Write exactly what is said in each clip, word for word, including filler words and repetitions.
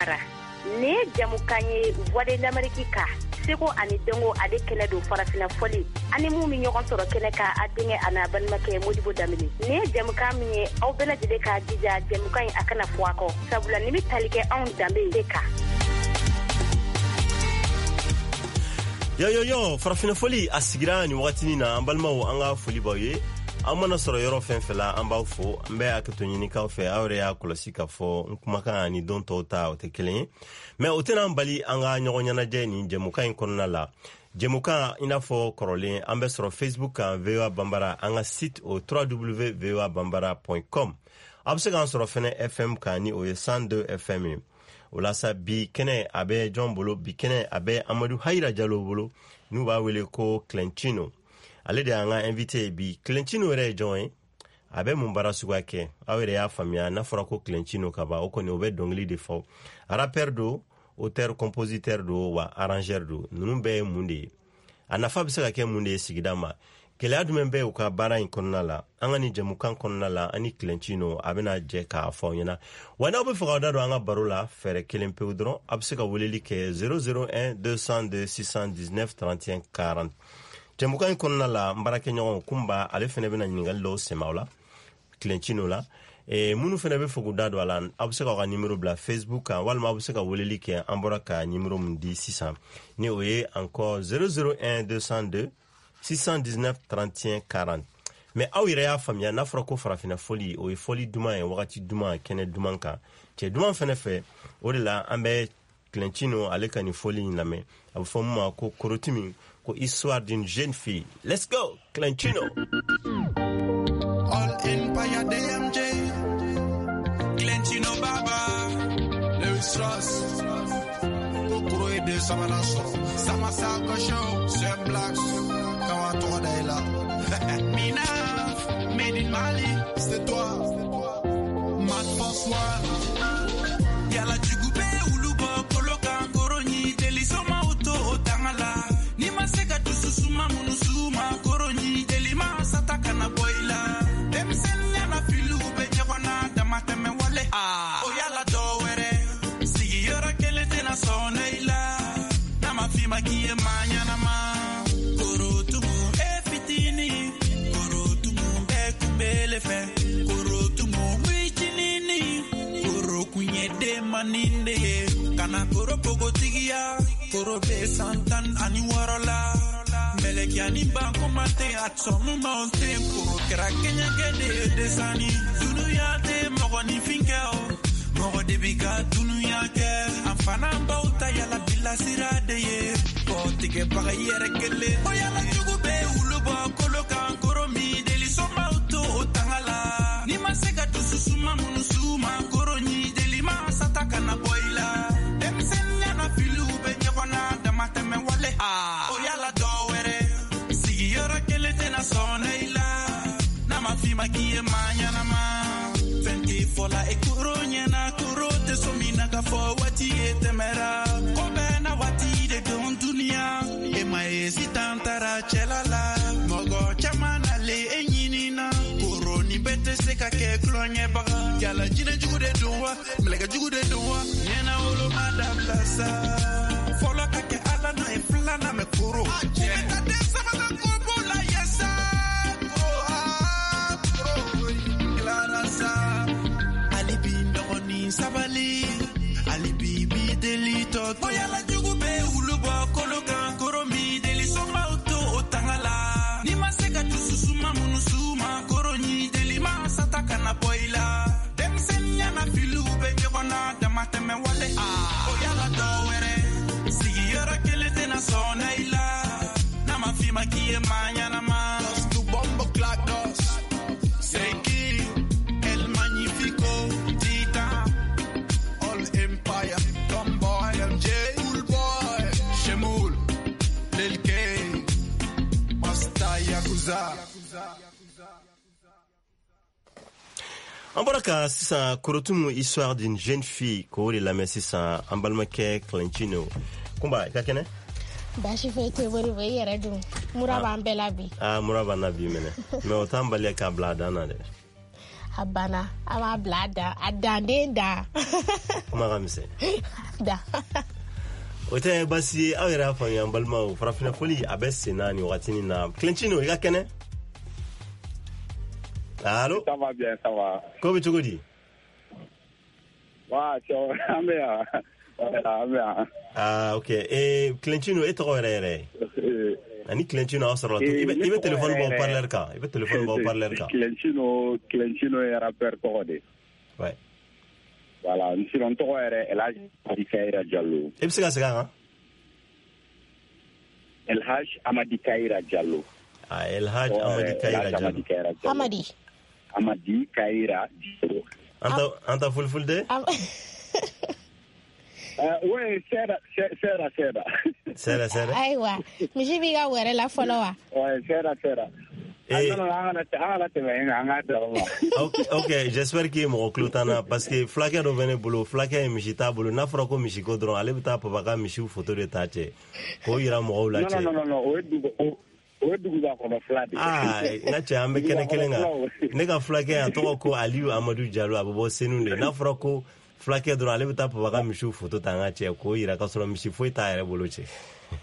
ne jamukanye voix de l'Amérique ka seko ani dengo ade kele do farafina foli ani mu mi ñogon soro kele ka adinge ana banmake modibo damini ne jamuka mi aw bela jide ka dija jamuka akana fuako sabula ni mi talike on dambe deka yo yo yo farafina foli asigira ni wakati ni na ambalmawo anga foli baye amana soro yoro fenfela amba fo mbe akato nyini ka fe awre ya kolosika fo nkumaka ni don tota o te kelen me otena mbali anga nyogonya na je ni jemuka in konna la jemuka ina fo korole ambe soro Facebook ka V O A Bambara anga site au w w w point v o a bambara point com abse kan soro fene F M ka ni o cent deux F M olasa bi kene abe John Bolo bi kene abe Amadou Haira Diallo Bolo nu ba wele ko Clencino ale de anga invité bi Clencino re join abe mumbara sugake awere ya famia na fora ko Clencino kaba okoni obe dongli de fo rapper do auteur compositeur do wa arrangeur do nunu be munde anafa bisaka ke munde sigidama kele adumen be uka bara in konnala angani jamukan konnala ani Clencino abena je ka fo nyana wana obe fo da do anga barola fere kelen pe udron absika woleli ke zéro zéro un deux cent deux six cent dix-neuf trente et un quarante jamukan konnala mbarake nyon kumba ale fene bena nyingal lo semawla Clencino la e munu fene be fogu dado ala abuseka ka numéro bla Facebook walma abuseka woleli ke ambora ka numéro mundi six cents ni oye encore zéro zéro un deux cent deux six cent dix-neuf trente et un quarante mais awire ya famia na frako farafina foli o foli duma en wakati duma kene dumanka te duma fene fe o de la ambe Clencino ale kani foli na me abu fomma ko korotimi ko histoire d'une jeune fille. Let's go Clencino. All Empire D M J Clencino Baba Lewis Ross Kokoro de Samanaso Samasako Show Sam Blacks Kawato Daila Mina Made in Mali c'est toi Mad Boss One Yala Jugube Ulubo Koloka Koroni Delisoma Auto Tangala Nima Seka Tususuma Munusuma Koroni Delima Sataka na Boila Demsenya na Filu Bejawana Damateme Wale Ah Oyala Dowere Sigi Yora Kele Tena Soneila Nama Fima Kie Manyana Ma Korotumu Efitini Korotumu Ekubelefe Korotumu Wichinini Korokunye De Maninde Kana Koro Pogotigia Koro De Santan Aniwarola Melekiani Banko Mate Atsomu Mountain Koro Krakenya Gede Desani Dunuya De Mogoni Finkeo Mogo De Biga Dunuya Ke Amfana Mbauta Yala Bila Sirade Ye Kotike Paga Yere Kele Oyala Jugube Uluba Koloka Koro Mi Deliso Mauto Tangala Nima Sega Tususuma Munusuma Koro Ni Delima Sataka na Boila Demsenya na Filu Benyakwana Damateme Wale Ah Oyala Dowere Sigi Yora Kele Tena Soneila Nama Fima Kie Manyana Ma Fenti Fola Ekuro Nyana Kuro Te Somina Kafo Wati Etemera Kobe na Wati De Don Dunia Ema Ezi Tantara Chelala Mogo Chamana Le Enyinina Kuro Ni Bete Seka Ke Klonye Baga Yala Jine Jugude Dunwa Mlega Jugude Dunwa Nyena Olo Madame Lasa Fola Kake Ala Na Efla Na Me Kuro Jeta De Sabata Kubo La Yesa Koha Kuro Klara Sa Alibi Ndogoni Sabali Alibi Bi Delito Oyala Jugube Uluba Koloka Koro Mi Deliso Mauto Otangala Nima Seka Tususuma Munusuma Koro Ni Delima Sataka na Boila Demsenya na Filu Benyakwana Damateme Wale Ah Oyala Dowere Sigi Yora Kele Tena Soneila Nama Fima Kie Manyana Ma Tu Bombo Clark Dos Seiki El Magnifico Tita All Empire Tomboy M J Cool Boy Shemul Lil K Masta Yakuza Ambaraka sisa korotumu histoire d'une jeune fille ko la mais sisa ambalmake Clencino kumba kakene bashi fete bori boy yara dum muraba ambela bi ah muraba nabi mene me otambale ka blada na de Habana ama blada adande da magamse da ote basi awira fa yan balma farafina foli abesse nani watini na Clenchino iga kene allô ça va bien ça va ko bi chugodi wa cho amea amea ah ok et Clenchino et to rere ani Clenchino asro to ibe ibe téléphone bo parler ka ibe téléphone bo parler ka Clenchino Clenchino est rappeur codé ouais voilà nous sommes to rere El Hadj Amadi Kaira Diallo e bisika sika ha El Hadj Amadi Kaira Diallo ah El Hadj Amadi Kaira Diallo Amadi Amadi Kaira Diallo anta anta full full de Uh, ouais, Sera, Sera, Sera. Sera, Sera. Aywa, mishi biga were la followa. Ouais, Sera, Sera. Et... Ah, non, non, non, ok, ok, j'espère qu'il me reclutana parce que Flaquet revenait boulot, Flaquet Michita boulot, n'a frako Michiko dron, allez bata papa Michu photo de tache. Ko ira mo la che. Non non non non, o du o du ba ko Flaquet. Ah, na che ambe kene kelenga. Nega Flaquet atoko ko Aliou Amadou Diallo abo senunde, na frako Flaquet dron, allez bata papa Michu photo tanga che ko ira ka solo Michi foi ta ere boulot che.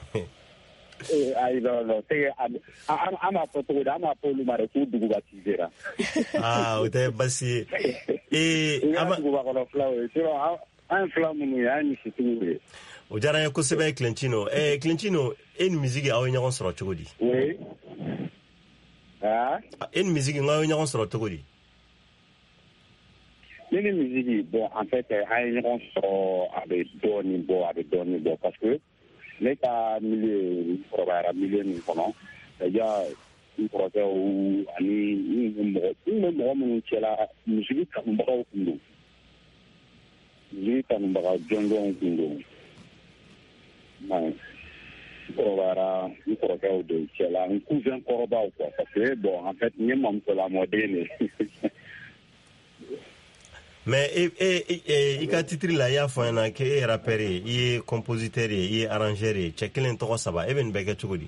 I don't know. I'm I'm a photo. I'm a photo. I'm a photo. Ah, uite basi. Eh, ama I'm flaming. I'm sitting. Ujara ya kusebe Clenchino. Eh, Clenchino, en musique awo nyagon soro chogodi. Oui. Ah. En musique ngawo nyagon soro chogodi. Les musiques, bon, en fait, awo nyagon soro avec doni bo, avec doni bo, parce que l'État milieu provider milieu ni kono ya un projet ou ani ni mo mo mo chela musique ka mbaga kundu musique ka mbaga jongo kundu mais provider un projet de chela un cousin koroba quoi parce que bon en fait ni mo ko la moderne. Mais et et et il a titré la ya fana que est rappeur, il est compositeur, il est arrangeur, chekelen to saba even bega chugodi.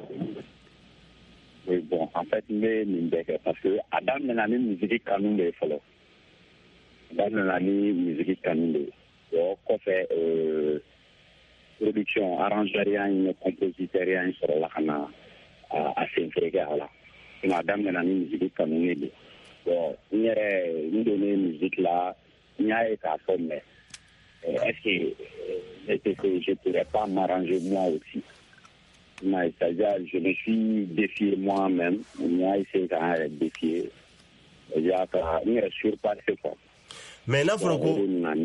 Oui bon en fait mais ni bega parce que Adam na ni musique kanun de follow. Adam na ni musique kanun de. Donc ko fait euh production arrangeur et compositeur et sur la kana à s'intégrer là. Adam na ni musique kanun de. Bon, il y a une musique là, il y a une forme. Est-ce que, est-ce que je ne pourrais pas m'arranger moi aussi? C'est-à-dire, je me suis défié moi-même, il y a essayé de défier. Il y a une surpassé quoi. Mais Nafroko,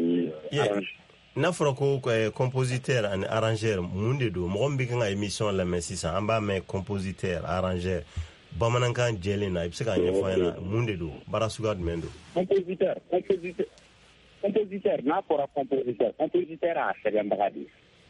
Nafroko, compositeur et arrangeur, monde do, moi je suis émission la mais si ça, en bas mais compositeur, arrangeur. Bamanankan jelena ibsika nyefana munde do barasuga mendo compositeur compositeur compositeur na pour compositeur compositeur a serembagadi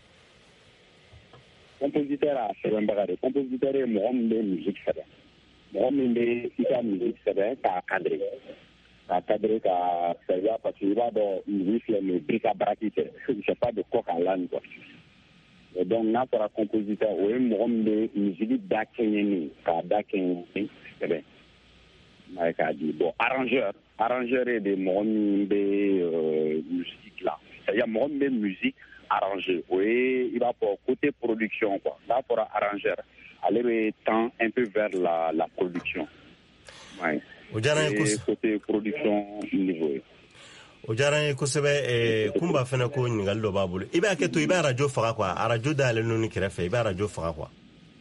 compositeur a serembagadi compositeur e mo mbe musique sada mo mbe ita musique sada ka cadre ka cadre ka saya parce que va do musique le brica braquite c'est pas de coq à l'âne quoi. Et donc, n'a pas compositeur, ou un moment de musique d'Akenyeni, car d'Akenyeni, c'est bien. Bon, arrangeur, arrangeur et des moments de musique là. C'est-à-dire, moment de musique arrangée. Oui, il va pour côté production, quoi. Là, pour arrangeur, aller temps un peu vers la, la production. Ouais. Et côté production, niveau. O jaran ko sebe e kumba fena ko ngal do babul iba ke to iba radio faga quoi radio dale non ni krefe iba radio faga quoi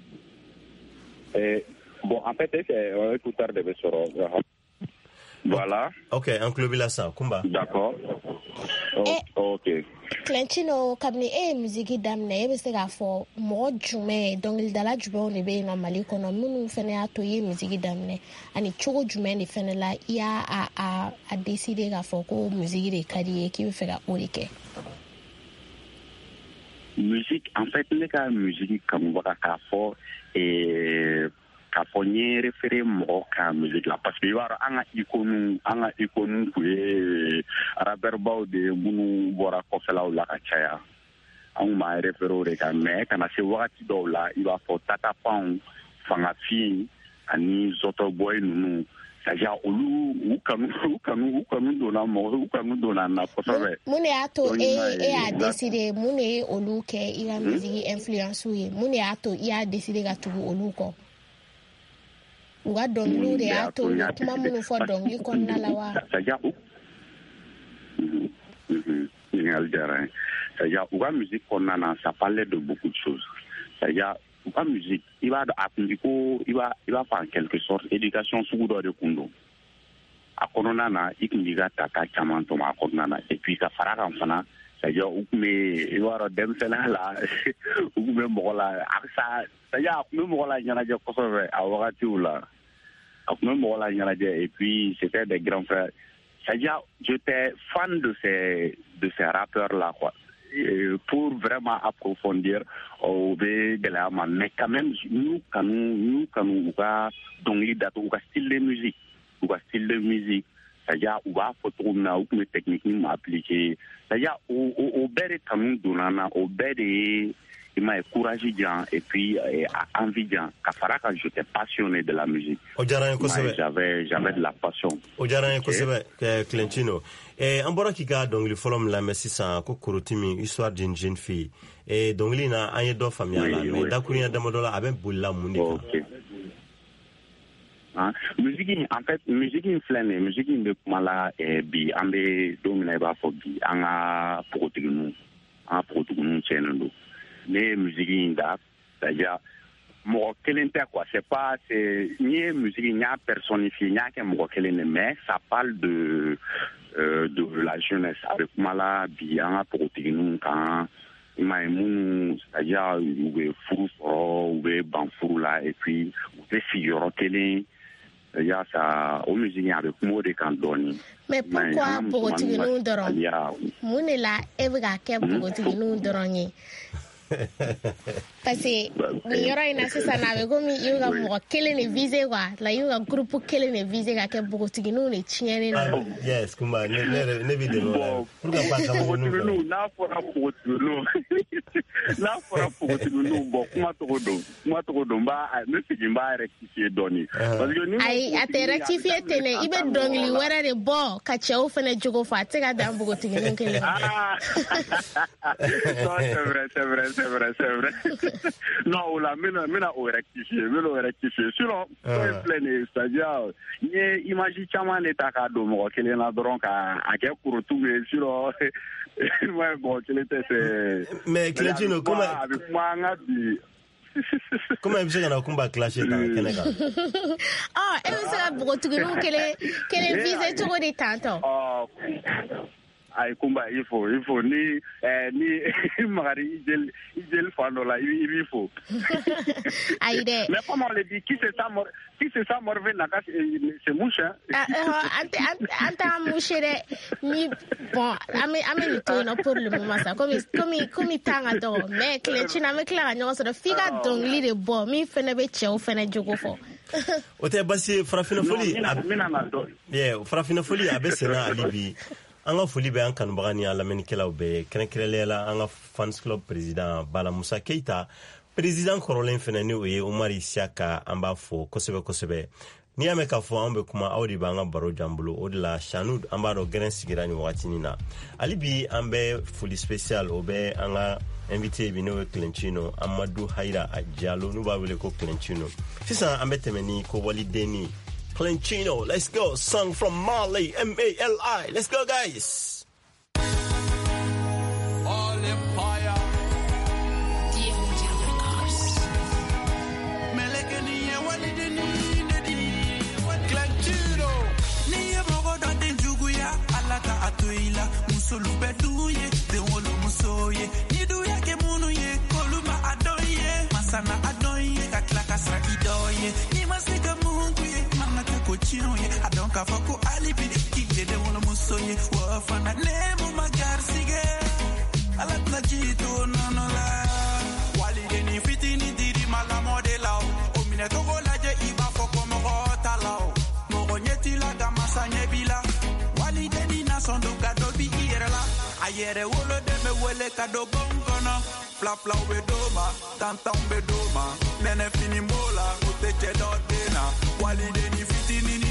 eh bon en fait c'est un écouteur de Besoro voilà OK un club là ça kumba d'accord OK Clenchino kabni e musique damne e bese ga fo mo jume donc il dala jume on be na mali kono munu fene ato ye musique damne ani chogo jume ni fene la ya a a a décider ga fo ko musique de kadi ki fe ga orike musique en fait les ka musique comme ba ka fo et ka fo ni référé mo ka musique la parce que yara anga ikonu anga ikonu ku e araber baw de munu bora ko fela la ka chaya an ma référé ka me kana se wakati do la il va fo tata pan fanga fi ani zoto boy nunu c'est-à-dire olu u kanu u kanu u kanu donna mɔgɔ u kanu donna na kosɛbɛ. Mun de y'a to e e y'a décidé mun de ye olu kɛ i ka musique influence ye mun de y'a to i y'a décidé ka tugu olu kɔ u ka dɔnkiliw de y'a to u kuma minnu fɔ dɔnkili kɔnɔna la wa. c'est-à-dire ɲininkali diyara n ye c'est-à-dire u ka musique kɔnɔna na ça parlait de beaucoup de choses c'est-à-dire u ka musique i b'a dɔn a kun di ko i b'a i b'a fɔ en quelque sorte éducation sugu dɔ de kun don a kɔnɔna na i kun b'i ka tata caman tɔmɔ a kɔnɔna na et puis ka fara kan fana c'est-à-dire u kun bɛ i b'a dɔn denmisɛnninya la u kun bɛ mɔgɔ la a sa c'est-à-dire a kun bɛ mɔgɔ la ɲɛnajɛ kosɛbɛ a wagatiw la a kun bɛ mɔgɔ la ɲɛnajɛ et puis c'était des grands frères c'est-à-dire j'étais fan de ces de ces rappeurs là quoi. Pour vraiment approfondir au Bégalama, mais quand même nous quand nous nous quand nous va donc les dates ou style de musique ou style de musique c'est-à-dire ou va photo na ou mes techniques nous appliquer c'est-à-dire au au au bête quand nous donnana au bête il m'a encouragé et puis envie bien Kafaraka j'étais passionné de la musique j'avais j'avais de la passion Ojaran Kosebe Clentino et en bora kika donc le folom la merci sans ko korotimi histoire d'une jeune fille et donc lina anye do famia la mais dakuriya damodola aben bulla mundi OK hein musique en fait musique inflane musique de mala et bi ambe domina ba fo bi anga protigunu en protigunu chenendo les musiques d'art, c'est-à-dire mon kelente quoi, c'est pas c'est ni musique ni personnifié ni que mon kelene mais ça parle de euh, de la jeunesse avec mala bien protéine quand Maïmou, c'est-à-dire ou fou ou banfou là et puis ou figure télé il y a ça au musique avec mot de candoni. Mais pourquoi protéine nous dorons mon est là et vous gardez protéine nous dorons parce que ni yɔrɔ in na sisan na a bɛ komi i bɛ ka mɔgɔ kelen de viser quoi la i bɛ ka groupe kelen de viser ka kɛ npogotigininw de tiɲɛnen na. yes Kumba ne ne ne bɛ dɛmɛ o la pour que pas ka npogotigininw n'a fɔra npogotigininw n'a fɔra npogotigininw bɔn kuma tɔgɔ don kuma tɔgɔ don n b'a ne segin n b'a rectifier dɔɔni. parce que ni ayi a tɛ rectifier ten dɛ i bɛ dɔnkili wɛrɛ de bɔ ka cɛw fana jogo fɔ a tɛ se ka dan npogotigininw kelen ma. c'est vrai c'est vrai. C'est vrai, c'est vrai. Non, là, mais mais on rectifier, mais on rectifier. Sinon, c'est plein, c'est-à-dire, il imagine chaman l'état cadeau, moi, qu'il est là donc à à quel cours tout, mais sinon, ouais, bon, qu'il était c'est. Mais Clétino, comment avec moi, on a dit. Comment est-ce qu'on a combat clasher dans le Canada? Ah, et vous savez, beaucoup de gens qui les qui les visent tout le temps. Oh. Ay Kumba il faut il faut ni eh, ni Marie il il fando là il faut aide mais comment on le dit qui c'est ça qui c'est ça morve na ka c'est mouche hein ah ante ante mouche de ni bon ame ame to no pour le moment ça comme comme comme tanga do mais Clétino me clara nyo so de figa donc li de bon mi fene be che o fene jogo fo o te basi Farafina Foli yeah Farafina Foli abesena alibi anga foli be an kanubaga ni lamɛnnikɛlaw bɛɛ kɛrɛnkɛrɛnnenya la an ka fans club président Bala Musa Keita président kɔrɔlen fɛnɛ ni o ye Omar Isiaka an b'a fɔ kosɛbɛ kosɛbɛ ni y'a mɛn k'a fɔ an bɛ kuma aw de b'an ka baro jan bolo o de la Chanud an b'a dɔn gɛrɛn sigira ni wagatinin na hali bi an bɛ foli spécial o bɛ an ka invité bi n'o ye Clentino Amadou Hayira Diallo n'u b'a wele ko Clentino sisan an bɛ tɛmɛ ni ko walideni Clentino, let's go. Song from Mali, M A L I. Let's go, guys. All Empire. D M G Records. Melekeni walideni nedi. Clentino. Niye bogo da denjuguya alaka atoila musolu beduye de wolo musoye. Niduya ke munuye koluma adoye masana adoye kaklaka sra idoye. Ni masika munguye. Cochinoye, I don't care for ko alibi, keep the one musoye, wafana nemo magarsige, alatna jito no no la, wali deni fitini diri mala modela, o mine togo laje iba foko mo hotalao, mo onyeti la gamasa nyebila, wali deni na sondo gado bi irela, ayere wolo de me wele kado bongono, fla fla we doma, tantan be doma, nene fini mola, uteche dotena, wali deni fitini ni ni mbeke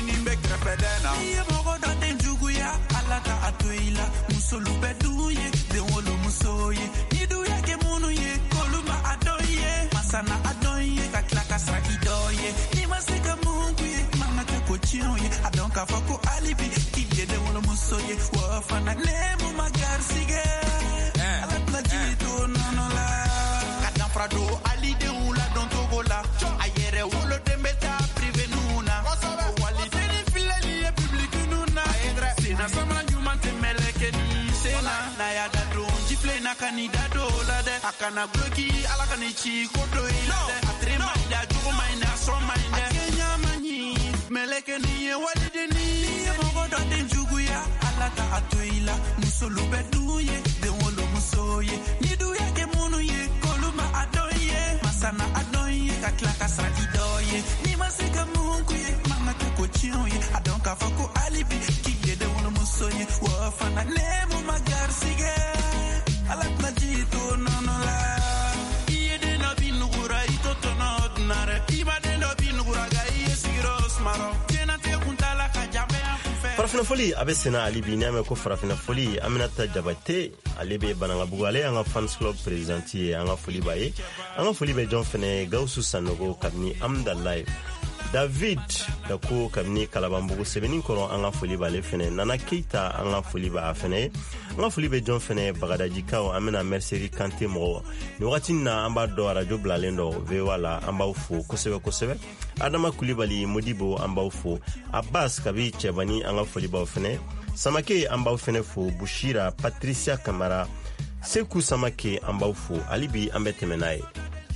trepedena ye mogo do den juguya alata atoila musolu beduye de wolo musoye ni duya ke munu ye koluma adoye masana adoye kakla kasra idoye ni masika mungu ye mama te kochioye adonka fako alibi kiye de wolo musoye wa fana nemu magarsige alata jito nonola kadam frado ali de ula don togola ayere wolo de meta privé nuna wali fini fileli e public nuna sina sama nyuma te meleke ni sena na ya da don jifle na kanida dola de akana bloki ala kanichi kodo ile de atrema da jugo maina so maina kenya mani meleke ni e wali de ni mogo do den jugu ya ala ta atoila musolu beduye de wolo musoye ni duya ke munu ye koluma adoye masana adoye kakla kasra idoye ni masika mungu ye mama te kochioye adonka fako alibi kiye de wolo musoye wa fana nemu magarsige ala plajito nonola iye de no binugura itoto no ordinare iba de no binugura ga iye sigiros maro tena te kuntala kajabe farafina foli a bɛ sena ali bi n'a mɛn ko farafina foli aminata jabate ale bɛ banangabugu ale y'an ka fans club présidenti ye an ka foli b'a ye an ka foli bɛ jɔn fɛnɛ gawusu sanogo kabini amda live david dako kabini kalabanbugu sɛbɛnni kɔrɔ an ka foli b'ale fɛnɛ nana keita an ka foli b'a fɛnɛ ye an ka foli bɛ jɔn fɛnɛ bagadajikaw an bɛna merseri kante mɔgɔ nin wagati na an b'a dɔn arajo bilalen dɔ voa la an b'aw fo kosɛbɛ kosɛbɛ adama kulibali modibo an b'aw fo abbas kabi cɛbani an ka foli b'aw fɛnɛ samake an b'aw fɛnɛ fo bushira patricia kamara seku samake an b'aw fo hali bi an bɛ tɛmɛ n'a ye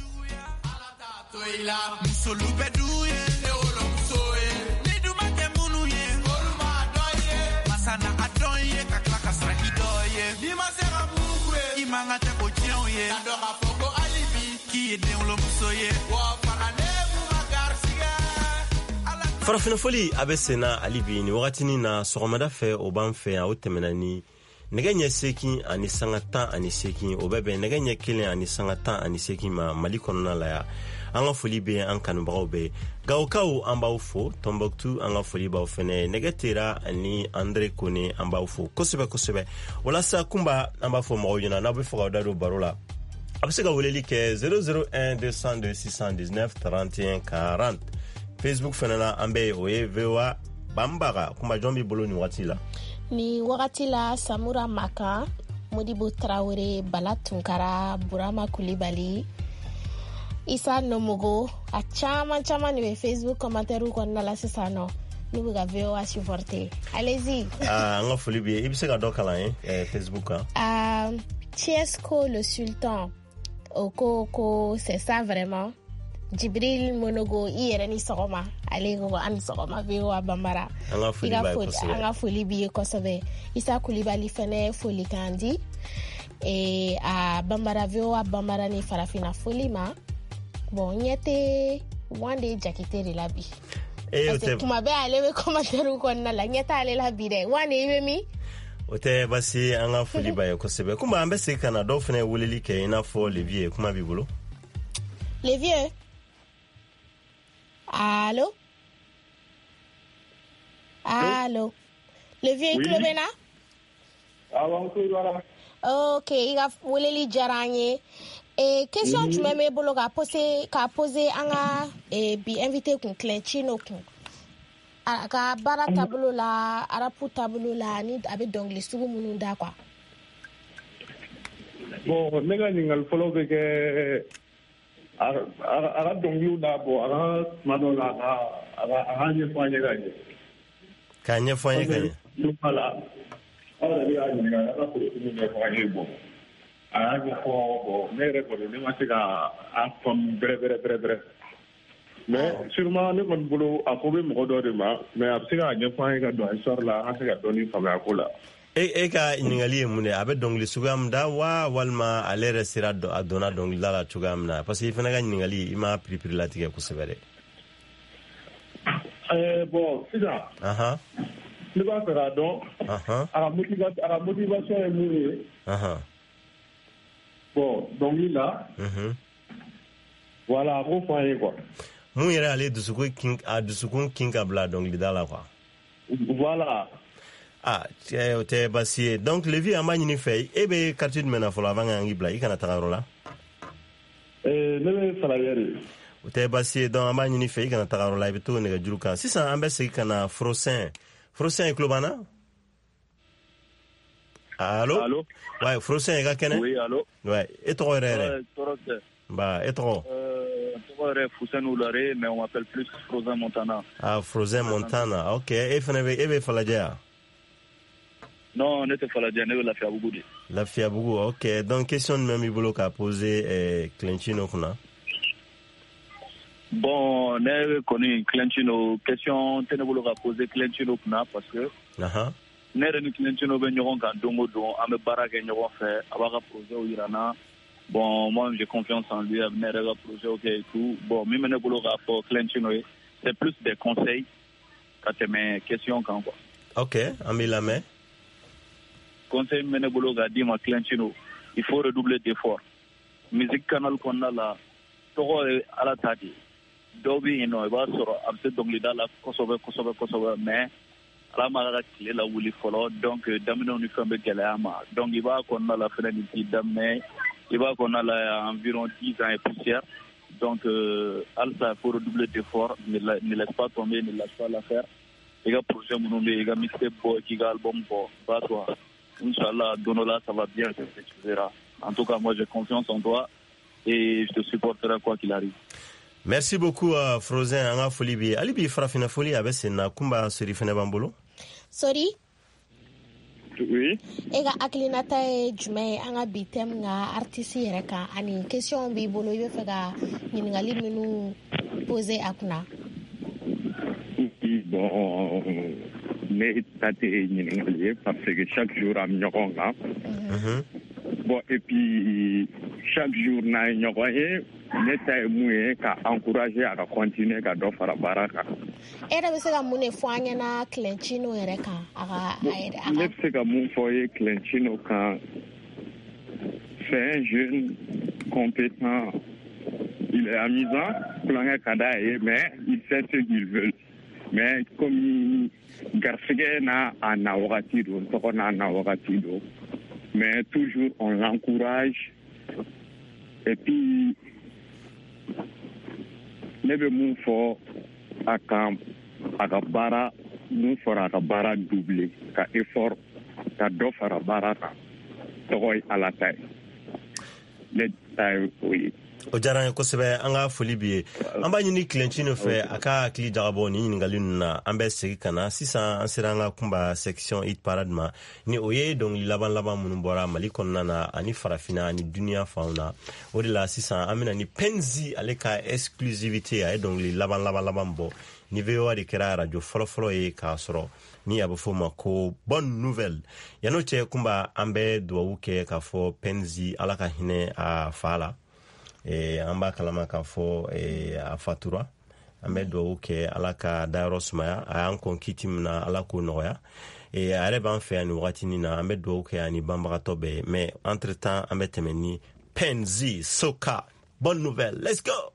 farafina foli a bɛ senna hali bi ni wagatinin na sɔgɔmada fɛ o b'an fɛ yan o tɛmɛna ni nɛgɛ ɲɛ seegin ani sanga tan ani seegin o bɛ bɛn nɛgɛ ɲɛ kelen ani sanga tan ani seegin ma mali kɔnɔna la yan an ka foli bɛ an kanubagaw bɛɛ gawokaw an b'aw fo tɔnbɔkutu an ka foli b'aw fɛnɛ nɛgɛ tera ani andre kone an b'aw fo kosɛbɛ kosɛbɛ walasa kunba an b'a fɔ mɔgɔw ɲɛna n'aw bɛ fɛ k'aw da don baro la a bɛ se ka weleli kɛ zéro zéro un deux cent deux six cent dix-neuf trente et un quarante facebook fɛnɛ la an bɛ o ye voa banbaga kunba jɔn b'i bolo nin wagati la ni wagati la samura maka modibo traore bala tunkara burama kulibali isa nomogo a caman caman de bɛ facebook commentaire kɔnɔna la sisan nɔ n'u bɛ ka voa supporter allez-y ah an ka foli b'i ye i bɛ se ka dɔ kalan ye eh, facebook kan uh, Tiesco le sultan o ko ko c'est ça vraiment Jibril Monogo i yɛrɛ ni sɔgɔma ale ko an sɔgɔma voa bambara an ka foli b'a ye kosɛbɛ an ka foli b'i ye kosɛbɛ isa kulibali fɛnɛ foli kan di e a bambara voa bambara ni farafina foli ma bon ɲɛ tɛ wande jakite de la bi parce que kuma bɛɛ ale bɛ commentaire kɔnɔna la ɲɛ t'ale la bi dɛ wande i bɛ min o tɛ basi an ka foli b'a ye kosɛbɛ kuma an bɛ segin ka na dɔw fɛnɛ weleli kɛ i n'a fɔ le vieux kuma b'i bolo le vieux Allô? Allô? Le vieux oui. Club na? Ok, il a weleli jaranye. Et question tu m'aimes bolo ka poser ka poser anga e bi invité kun clenchino kun. Ka bara tableau la, arapu tableau la ni abe donc les sugu munu da quoi. Bon, nega ningal follow ke aga donglu da bo aga madola aga aga nye fanye gaje ka nye fanye gaje lupala ala ya ni ga aga ko ni nye fanye bo aga ko bo mere ko ni ma tiga a fam bre bre bre bre mais sûrement ne kon bolo a ko be mo do de ma mais a tiga nye fanye ga do histoire la a tiga doni fama ko la e e ka ɲininkali ye mun de a bɛ dɔnkili suguya min da wa walima ale yɛrɛ sera a donna dɔnkilida la cogoya min na parce que i fana ka ɲininkali i ma piripiri latigɛ kosɛbɛ dɛ. ɛɛ bon sisan. Ahan. ne b'a fɛ k'a dɔn. Ahan. a ka motivation a ka motivation ye mun ye. Ahan. bon dɔnkili la. unhun. voilà a b'o fɔ an ye quoi. mun yɛrɛ ale dusukun kin a dusukun kin ka bila dɔnkilida la quoi. Voilà. Ah, o tɛ baasi ye. Donc Levi an b'a ɲini fɛ e bɛ quartier jumɛn na fɔlɔ avant k'an k'i bila i kana taga yɔrɔ la. Eh, ne bɛ Falajɛ. O tɛ baasi ye. Donc an b'a ɲini fɛ i kana taga yɔrɔ la i bɛ to nɛgɛjuru kan. Sisan an bɛ segin ka na Forosɛn. Forosɛn i tulo b'an na? Allo? Allo? Ouais, Forosɛn i ka kɛnɛ? Oui, allo? Ouais, e tɔgɔ yɛrɛ yɛrɛ? Ouais, tɔɔrɔ tɛ. Bah, e tɔgɔ? Euh, tɔgɔ yɛrɛ Fuseni Ulare, mais on m'appelle plus Frozen Montana. Ah, Frozen Montana. Ok, e fana bɛ e bɛ Falajɛ yan? Non, ne tɛ Falajɛ, ne bɛ Lafiyabugu de. Lafiyabugu, ok. Donc question jumɛn b'i bolo k'a poser eh, Clencino kunna? Bon, ne bɛ kɔni Clencino, question tɛ ne bolo k'a poser Clencino kunna parce que Ahan. ne yɛrɛ ni Clencino bɛ ɲɔgɔn kan don o don, an bɛ baara kɛ ɲɔgɔn fɛ, a b'a ka projet jira n na. Bon, moi j'ai confiance en lui, a bɛ ne yɛrɛ ka projet kɛ et tout. Bon, min bɛ ne bolo k'a fɔ Clencino ye, c'est plus des conseils ka tɛmɛ question kan quoi. Ok, an b'i lamɛn. Conseil min bɛ ne bolo k'a d'i ma Clencino, il faut redoubler d'efforts. Musique canal kɔnɔna la, tɔgɔ ye Ala ta de ye. Dɔw bɛ yen nɔ i b'a sɔrɔ a bɛ se dɔnkilida la kosɛbɛ kosɛbɛ kosɛbɛ mais Ala ma ka tile la wuli fɔlɔ donc daminɛw ni fɛn bɛ gɛlɛya ma donc i b'a kɔnɔna la fɛnɛ nin t'i daminɛ i b'a kɔnɔna la environ dix ans et poussière donc halisa il faut redoubler d'efforts ne laisse pas tomber ne lâche pas l'affaire i ka projet minnu bɛ yen i ka mixtape bɔ k'i ka album bɔ bat-toi Inch'Allah don dɔ la ça va bien tu verras en tout cas moi j'ai confiance en toi et je te supporterai quoi qu'il arrive. Merci beaucoup uh, Frozen an ka foli bi hali bi farafina foli a bɛ sen na Kunba Sori fɛnɛ b'an bolo. Sori? Oui. E ka hakilinata ye jumɛn ye an ka bi thème nka artiste yɛrɛ kan ani question b'i bolo i bɛ fɛ ka ɲininkali minnu poser a kunna. Bon, ne ta tɛ ɲininkali ye parce que chaque jour an bɛ ɲɔgɔn kan. Mhm. Bon, et puis chaque jour n'a ye ɲɔgɔn ye ne ta ye mun ye ka encourager a ka continuer ka dɔ fara baara kan. E yɛrɛ bɛ se ka mun de fɔ an ɲɛna Clencino yɛrɛ kan a ka a yɛrɛ. Ne bɛ se ka mun fɔ ye Clencino kan c'est un jeune compétent, il est amusant, kulonkɛ ka d'a ye mais il sait ce qu'il veut. Mais comme garisɛgɛ n'a a na wagati don tɔgɔ n'a na wagati don mais toujours on l'encourage et puis ne bɛ mun fɔ a kan a ka baara mun fɔra a ka baara doubler ka effort ka dɔ fara baara kan tɔgɔ ye Ala ta ye ne ta ye o ye. O diyara n ye kosɛbɛ an ka foli b'i ye an b'a ɲini Clencino fɛ a ka hakili jagabɔ ni ɲininkali ninnu na an bɛ segin ka na sisan an sera an ka Kunba section hit parade ma ni o ye dɔnkili laban laban minnu bɔra Mali kɔnɔna na ani farafina ani duniya fanw na o de la sisan an bɛna ni Penzi ale ka exclusivité a ye dɔnkili laban laban laban bɔ ni V O A de kɛra radio fɔlɔfɔlɔ ye k'a sɔrɔ ni a bɛ fɔ o ma ko bonne nouvelle yan'o cɛ Kunba an bɛ dugawu kɛ k'a fɔ Penzi Ala ka hinɛ a fa la. Eh, an b'a kalama k'a fɔ eh, a fatura an bɛ dugawu kɛ Ala ka dayɔrɔ sumaya a y'an kɔn kiti min na Ala k'o nɔgɔya eh, a yɛrɛ b'an fɛ yan ni wagatinin na an bɛ dugawu kɛ ani banbagatɔ bɛɛ mais entre temps an bɛ tɛmɛ ni Penzi Soca bonne nouvelle let's go.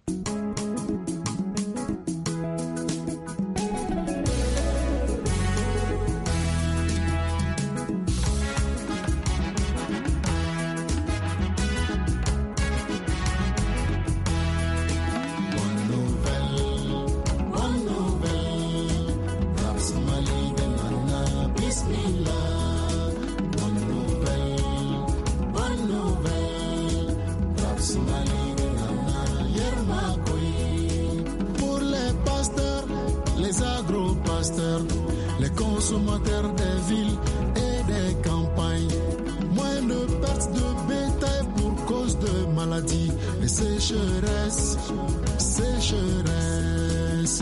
Les consommateurs des villes et des campagnes, moins de pertes de bétail pour cause de maladies et sécheresse, sécheresse.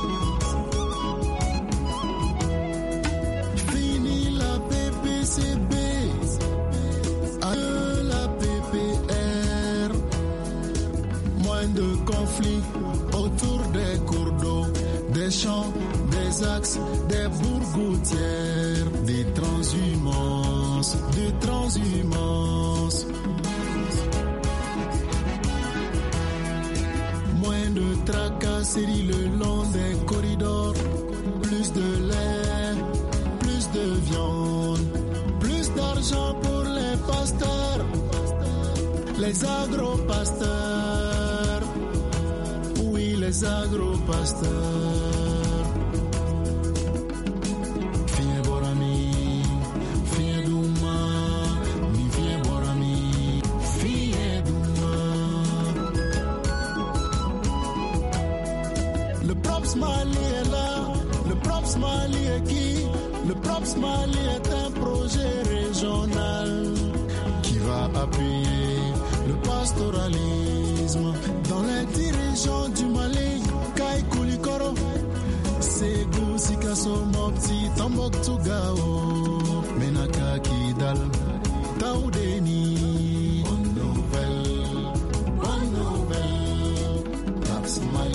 Fini la P P C B, à la P P R, moins de conflits autour des cours d'eau, des champs, des axes, des bourgoutières, des transhumances, des transhumances. Moins de tracasseries le long des corridors, plus de l'air. Les agro-pasteurs, oui, les agro-pasteurs. Mali est là, le Props Mali est qui? Le Props Mali est un projet régional qui va appuyer le pastoralisme dans les dix régions du Mali. Kai Koulikoro, Ségou, Sikasso, Mopti, Tombouctou, Gao, Menaka, Kidal, Taoudeni. Bonne nouvelle, bonne nouvelle, Props Mali.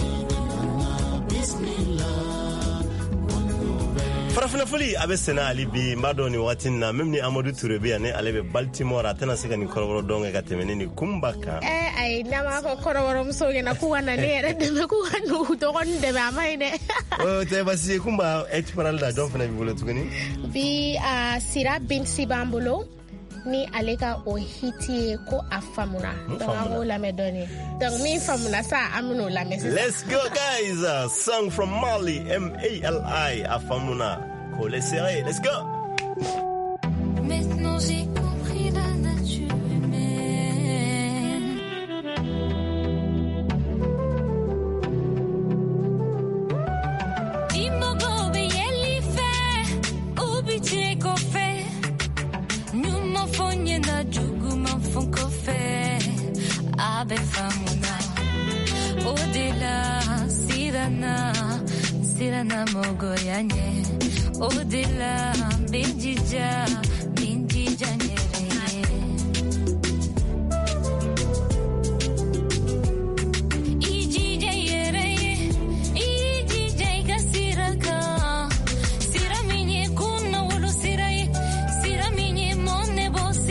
farafina foli abe sena ali bi mbado ni watin na même ni Amadou Touré be ne ale be Baltimore atana sega ni kororo donga ka temene ni kumbaka eh ay nama ko kororo musoge na kuwa na ne re de ko hanu to gon de ba mai ne o te basi kumba exparal da don fana bi bolo tugani bi a sira bin sibambulo ni aleka o hiti ko afamuna donc amo la me donner donc mi famuna sa amno la me. Let's go guys, uh, song from Mali, M A L I, afamuna ko les serré. Let's go. Maintenant j'ai compris la nature humaine. Imogo be yeli fait, obiti ko fait. Fonye na jugu manfon ko fe abe famuna odela sirana sirana mogoyanye odela benjija benjija nyere ijije yere ijije gasiraka siramine kunna wolo sirai siramine monne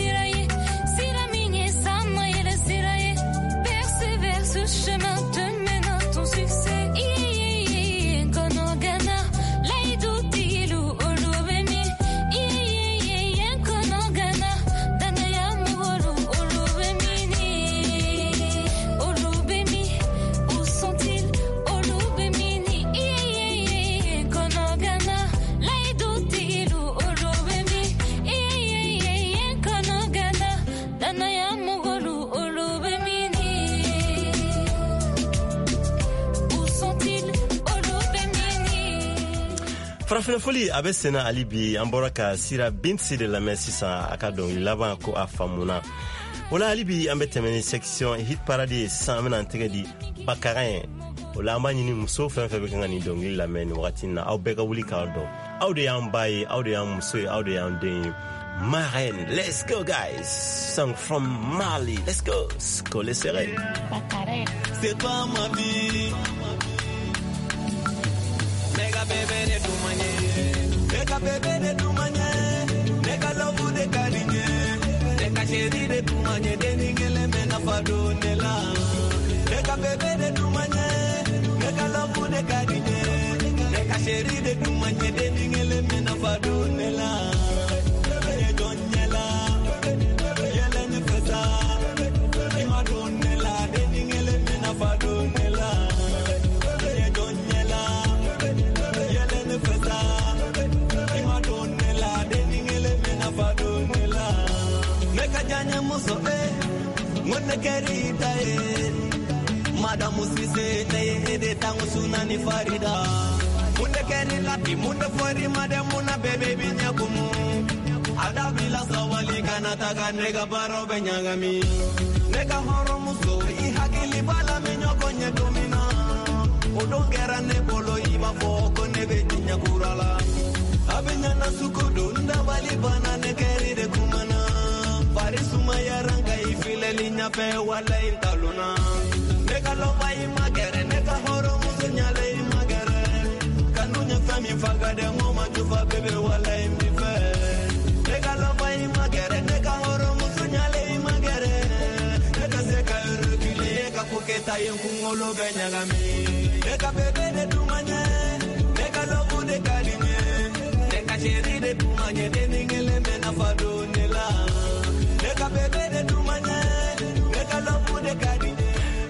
chemin te mène à ton succès. Iye konogana laidu tilu olubemi. Iye konogana danaya mugolu olubemi ni. Olubemi où sont-ils? Olubemi ni. Iye konogana laidu tilu olubemi. Iye konogana danaya mugolu olubemi. farafina foli abe sena ali bi an bɔra ka sira binti de lamɛn sisan a ka dɔnkili laban ko a faamuna o la ali bi an bɛ tɛmɛ ni section hit parade san an bɛna an tɛgɛ di bakaran o la an b'a ɲini muso fɛn fɛn bɛ kan ka nin dɔnkili lamɛn nin wagati na aw bɛɛ ka wuli k'aw dɔn aw de y'an ba ye aw de y'an muso ye aw de y'an den ye Marraine. Let's go guys, song from Mali. Let's go, Skole Serré. C'est toi ma vie. Nega bébé de tout manier, nega bébé de tout manier, nega love de caligné, nega chérie de tout manier, de ningele mena fadonela. Nega bébé de tout manier, nega love de caligné, nega chérie de tout manier, de ningele mena fadonela. Bébé donnela, yele ne fesa, ima donnela, de ningele mena fadonela. Kajanya muso eh ngone kerita eh Madam Sise ne ede tangu sunani Farida munde keri lati munde fori madam muna bebe binyakumu ada bila sawali kana taka nega baro benyangami nega horo muso I hakili bala menyoko nye domina odongera ne bolo iba foko ne betinya kurala abenya na sukudu ndabali bana ne keri de kumana Parisuma yaranga ifile linya pe wala intaluna nega loba imagere nega horo musunyale imagere kanunya fami faga de ngoma jufa bebe wala imdife nega loba imagere nega horo musunyale imagere nega seka rukile ka poketa yenkungolo benyagami nega bebe de tumanye nega lobu de kalinye nega cheri de tumanye de ningele mena fadonela Neka bebe de tumanye, neka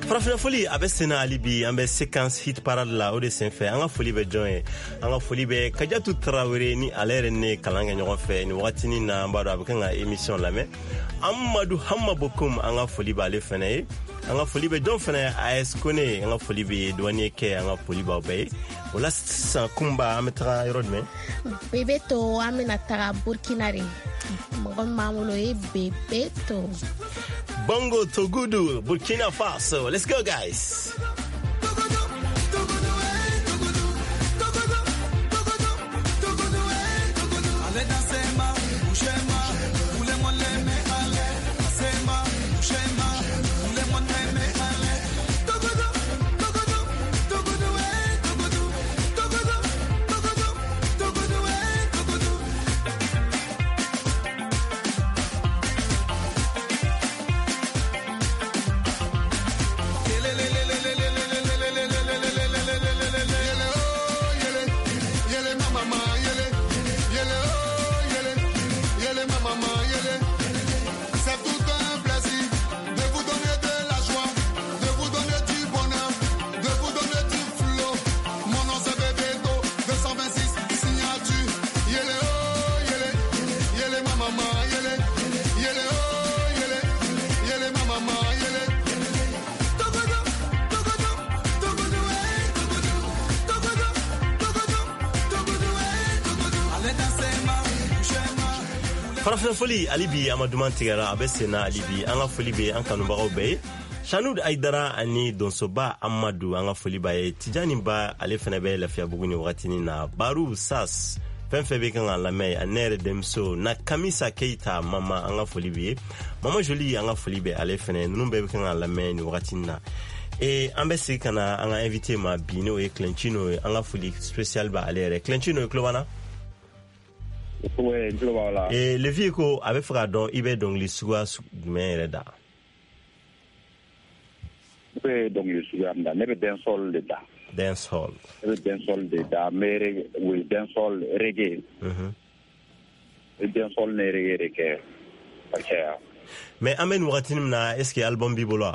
farafina foli a bɛ senna hali bi an bɛ séquence hit parade la o de senfɛ an ka foli bɛ jɔn ye an ka foli bɛ Kajatu Tarawele ni ale yɛrɛ ne kalan kɛ ɲɔgɔn fɛ ni wagatinin na an b'a dɔn a bɛ kan ka émission lamɛn Amadou Hamma Bokoum an ka foli b'ale fɛnɛ ye an ka foli bɛ jɔn fɛnɛ A S Kone an ka foli bɛ douanier kɛ an ka foli b'aw bɛɛ ye o la sisan Kumba an bɛ taga yɔrɔ jumɛn Bebeto an bɛna taga Burkina de mɔgɔ min b'an bolo ye Bebeto Bongo Togoudou, Burkina Faso. Let's go, guys. farafin foli alibi amaduman tigara a bɛ senna alibi an ka foli bɛ an kanubagaw bɛɛ ye Chanoud Aidara ani Donsoba Amadou an ka foli b'a ye Tijani Ba ale fɛnɛ bɛ Lafiyabugu ni wagatinin na Baru Sas fɛn fɛn bɛ kan ka lamɛn a ne yɛrɛ denmuso na Kamisa Keita mama an ka foli bɛ ye Mama Jolie an ka foli bɛ ale fɛnɛ ninnu bɛɛ bɛ kan ka lamɛn ni wagatinin na e an bɛ segin ka na an ka invité ma bi n'o ye Clencino ye an ka foli spécial b'a ale yɛrɛ Clencino ye tulo b'an na Ouais, je vois là. Et le vieux ko avait fait donc il va donc les soirs mais reda. Ouais, donc les soirs là, ne be dancehall de da. Dancehall. Ne be dancehall de da, mais oui dancehall reggae. Mhm. Le dancehall ne reggae reggae. Pas cher. Mais amen watinim na est-ce que album bibolo?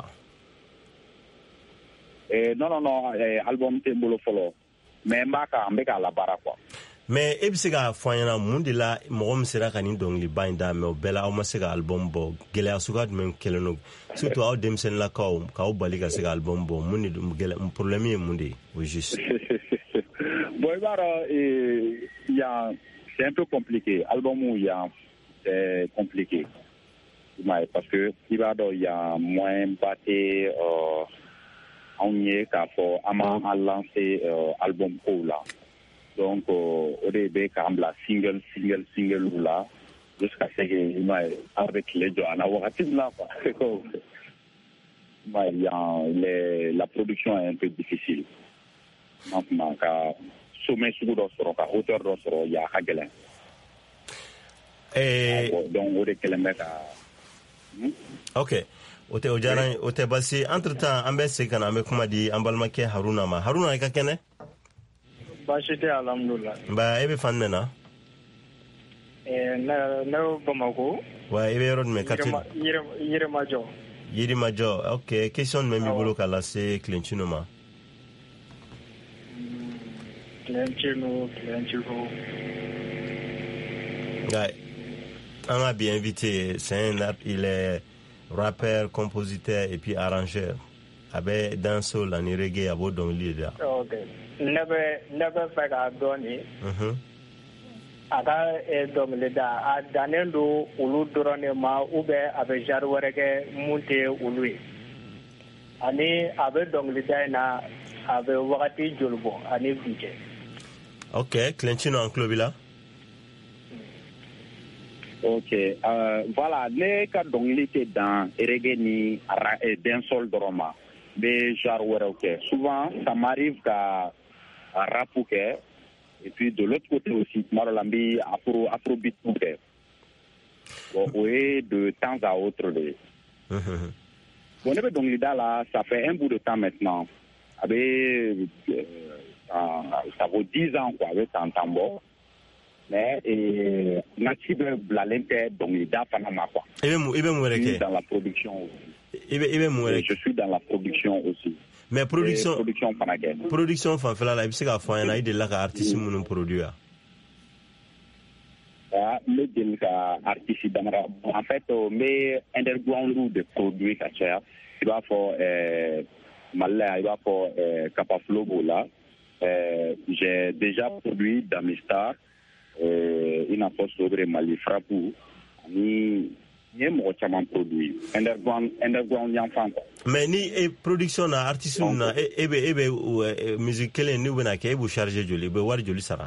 Eh non non non, eh, album tembolo follow. Mais mbaka mbeka la bara quoi. Mais e bɛ se k'a fɔ an ɲɛna mun de la mɔgɔ min sera ka nin dɔnkiliba in da mɛ o bɛɛ la aw ma se ka album bɔ gɛlɛya suguya jumɛn kɛlen don surtout aw denmisɛnninlakaw k'aw bali ka se ka album bɔ mun de gɛlɛya problème ye mun de ye au juste. Bon i b'a dɔn yan c'est un peu compliqué album yan c'est compliqué parce que i b'a dɔn yan moyen ba tɛ anw ye k'a fɔ an m'an lancé album kow la. Donc, au début, quand la single, single, single là, jusqu'à ce que avec les gens, on a là, la production est un peu difficile. Maintenant, quand sommet sur l'autre, quand hauteur de l'autre, il y a Hagelen. Donc, au début, ok. Ote ojaran ote basi entre temps ambe sekana ambe kuma di ambalmake Haruna ma Haruna ka kene Bashite alhamdulillah. Ba ebe fan mena? Eh na na Bamako. Wa ebe yoro me kati. Yire yire majo. Yiri majo. OK, question me mi bolo kala se Clencino ma. Clencino, Clencino. Gai. On a bien invité, c'est un il est rappeur, compositeur et puis arrangeur. Abe dansol ani reggae abo don leader. OK. Never, never fɛ k'a dɔn ni a ka dɔnkili da a dannen don olu dɔrɔn de ma ou bien a bɛ genre wɛrɛ kɛ mun tɛ olu ye ani a bɛ dɔnkili da in na a bɛ wagati joli bɔ ani bi cɛ. Ok, Clencino an tulo b'i la. Ok, euh, voilà ne ka dɔnkili tɛ dan reggae ni dancehall dɔrɔn ma n bɛ genre wɛrɛw kɛ souvent ça m'arrive ka rap kɛ et puis de l'autre côté aussi tuma dɔ la n bɛ afro afrobeat kɛ bon o ye de temps à autre de bon ne bɛ dɔnkili da la ça fait un bout de temps maintenant a bɛ ça vaut dix ans quoi a bɛ san tan bɔ mais n ka ci bɛ bilalen tɛ dɔnkili da fana ma quoi i bɛ mun i bɛ mun wɛrɛ kɛ dans la production Et je suis dans la production aussi. Mais production, production fanake. Production fanfela la ibse ka fanya na ide la ka artiste mun produire. Ah, le del ka artiste damara. En fait, mais underground ou de produits ka cher. Il va pour euh Malaya, il va pour euh Capaflo là. Euh, j'ai déjà produit dans mes stars euh une affaire sobre Mali Frappou. Ni ni mo chaman produit underground underground yan fan. Mais ni e production na artiste na e be e be musique kele ni wona ke bu charger joli be war joli sara.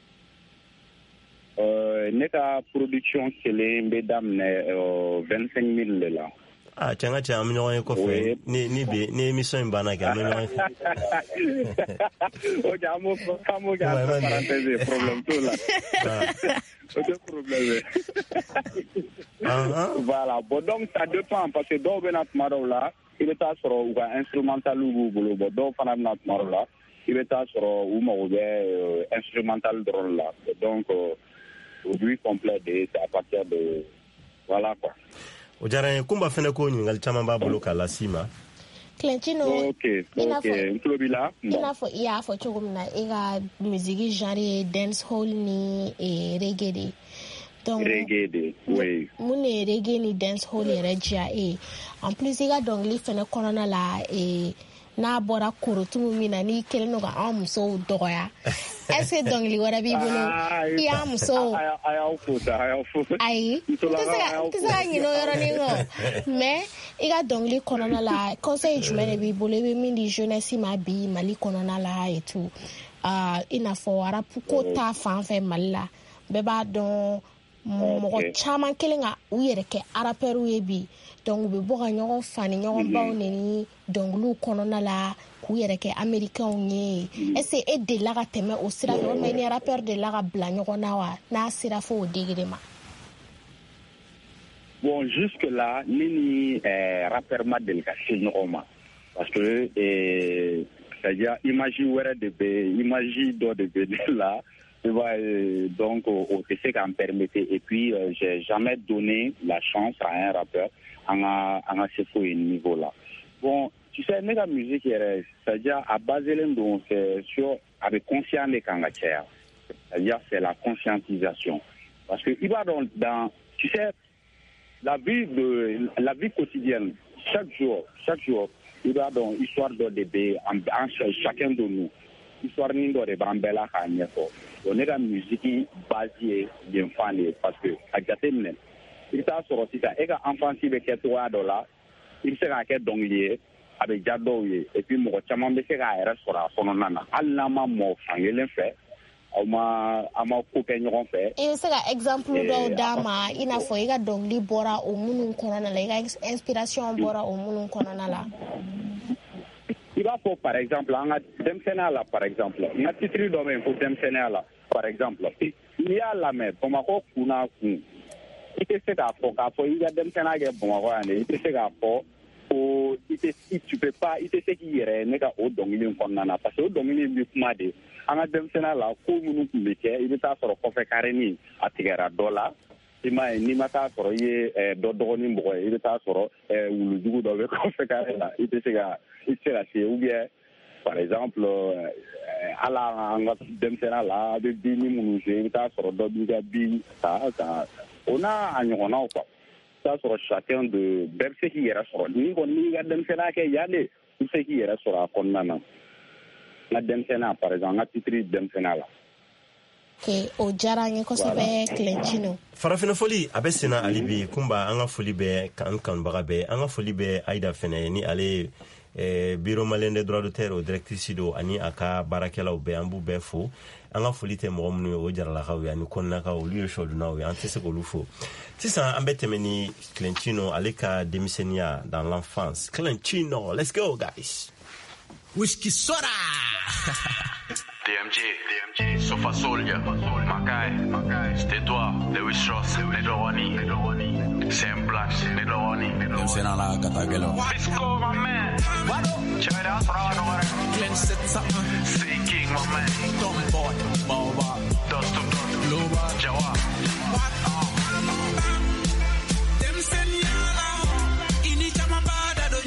Euh neka production kele be dam ne vingt-cinq mille là. Ah changa cha am ñoy ko fe ni ni be ni émission bana ke am ñoy. O jamo ko kamo ga parenthèse problème tout là. Aucun problème. Uh-huh. Voilà. Bon, donc, ça dépend, parce que dans le Maro là, il est à sur un instrumental ou boulot. Bon, dans le Maro là, il est à sur un instrumental drone là. Donc, aujourd'hui complet, c'est à partir de. Voilà quoi. Ojara, kumba fene ko ngal chama ba bolo kala sima. Clencino. Ok, ok. Nklobila. Ina fo iya fo chogumna ega musique genre dance hall ni e reggae. Donc reggae de, oui. Mon reggae ni dance hall e regia e. En plus ega donc li fene corona la e na bora koro tumu mina ni kele no ga amso doya. Est-ce que donc li wara bi bolo i amso ay ay futa ay futa ay tesa tesa ni no yoro ni ngo mais ega donc li corona la conseil jumene bi bolo be mindi jeunesse ma bi mali corona la et tout ah ina fo wara puko ta fan fe malla be ba don mo chama kelenga u yere ke araperu yebi donc be bo ganyo fani nyo ba oneni donc lu corona la ku yere ke américain onye ese e de la teme o sira ko me ni rappeur de la bla nyo na wa na sira fo digrema. Bon, jusque là ni ni euh, rappeur ma del ka sinoma parce que euh, c'est-à-dire imagine were de be imagine do de be là. Euh, donc au, au T C qui me permettait et puis euh, j'ai jamais donné la chance à un rappeur en a en a ce niveau là. Bon, tu sais la musique c'est-à-dire à baser donc c'est sur avec conscience de kangacher. C'est-à-dire c'est la conscientisation parce que il va dans, dans tu sais la vie de la vie quotidienne chaque jour chaque jour il va dans histoire de bébé en, en chacun de nous histoire ni do de bambela kanyefo. On est la musique basée bien fanée parce que à Gatemne il t'a sorti ça et quand enfant si avec toi dollars il sera que donc lié avec jado et puis mo chama be se ga era sora sono nana alla ma mo fangelen fait au ma ama ko ke nyon fait et c'est un exemple do dama ina fo iga donc li bora o munun konana la iga inspiration bora o munun konana la. Il va pour par exemple en dem Sénégal par exemple il y a titre domaine pour dem Sénégal par exemple il y a la mer comme ko kuna ku il se ka fo ka fo il y a dem Sénégal bon wa ne il se ka fo o il te tu peux pas il te ce qui est ne ka o dominer konana parce que o dominer bi kuma de en dem Sénégal ko munu ku be ke il ta soro ko fe kareni atigera dollar ima ni mata soro ye do do ni mbo il ta soro e wulu jugu do be ko fe karela il te se ka il sera chez ou bien par exemple à la dem Sénégal de bini munu je ta soro do bi ga bi ça ça on a un on a quoi ça sur chacun de berse qui era soro ni ko ni ga dem Sénégal ke yande tout ce qui era soro kon nana na dem Sénégal par exemple na titri dem Sénégal ke o jaranye ko sobe Clencino farafina foli abesina alibi kumba anga foli be kan kan baga be anga foli be aida fene ni ale eh, bureau malien des droits d'auteur au directrice do ani aka barakela o be ambu be fo anga foli te mo mnu o jarala kaw yani konna ka o lieu shodu na o ante se ko lufo tisa ambete meni Clencino aleka demisenia dans l'enfance. Clencino, let's go guys. Whisky soda. D M G, D M G, Sofa Soldier, Makai, Makai, C'était toi, Lewis Ross, Nedowani, Sam Black, Nedowani, Senala Katagelo. Let's go, my man. Check out Rano, Glenn said something. Say King, my man. Tom Boy, Bawa, Dust to Dust, Loba, Jawa. What up? Them Senala, Ini Chamabada,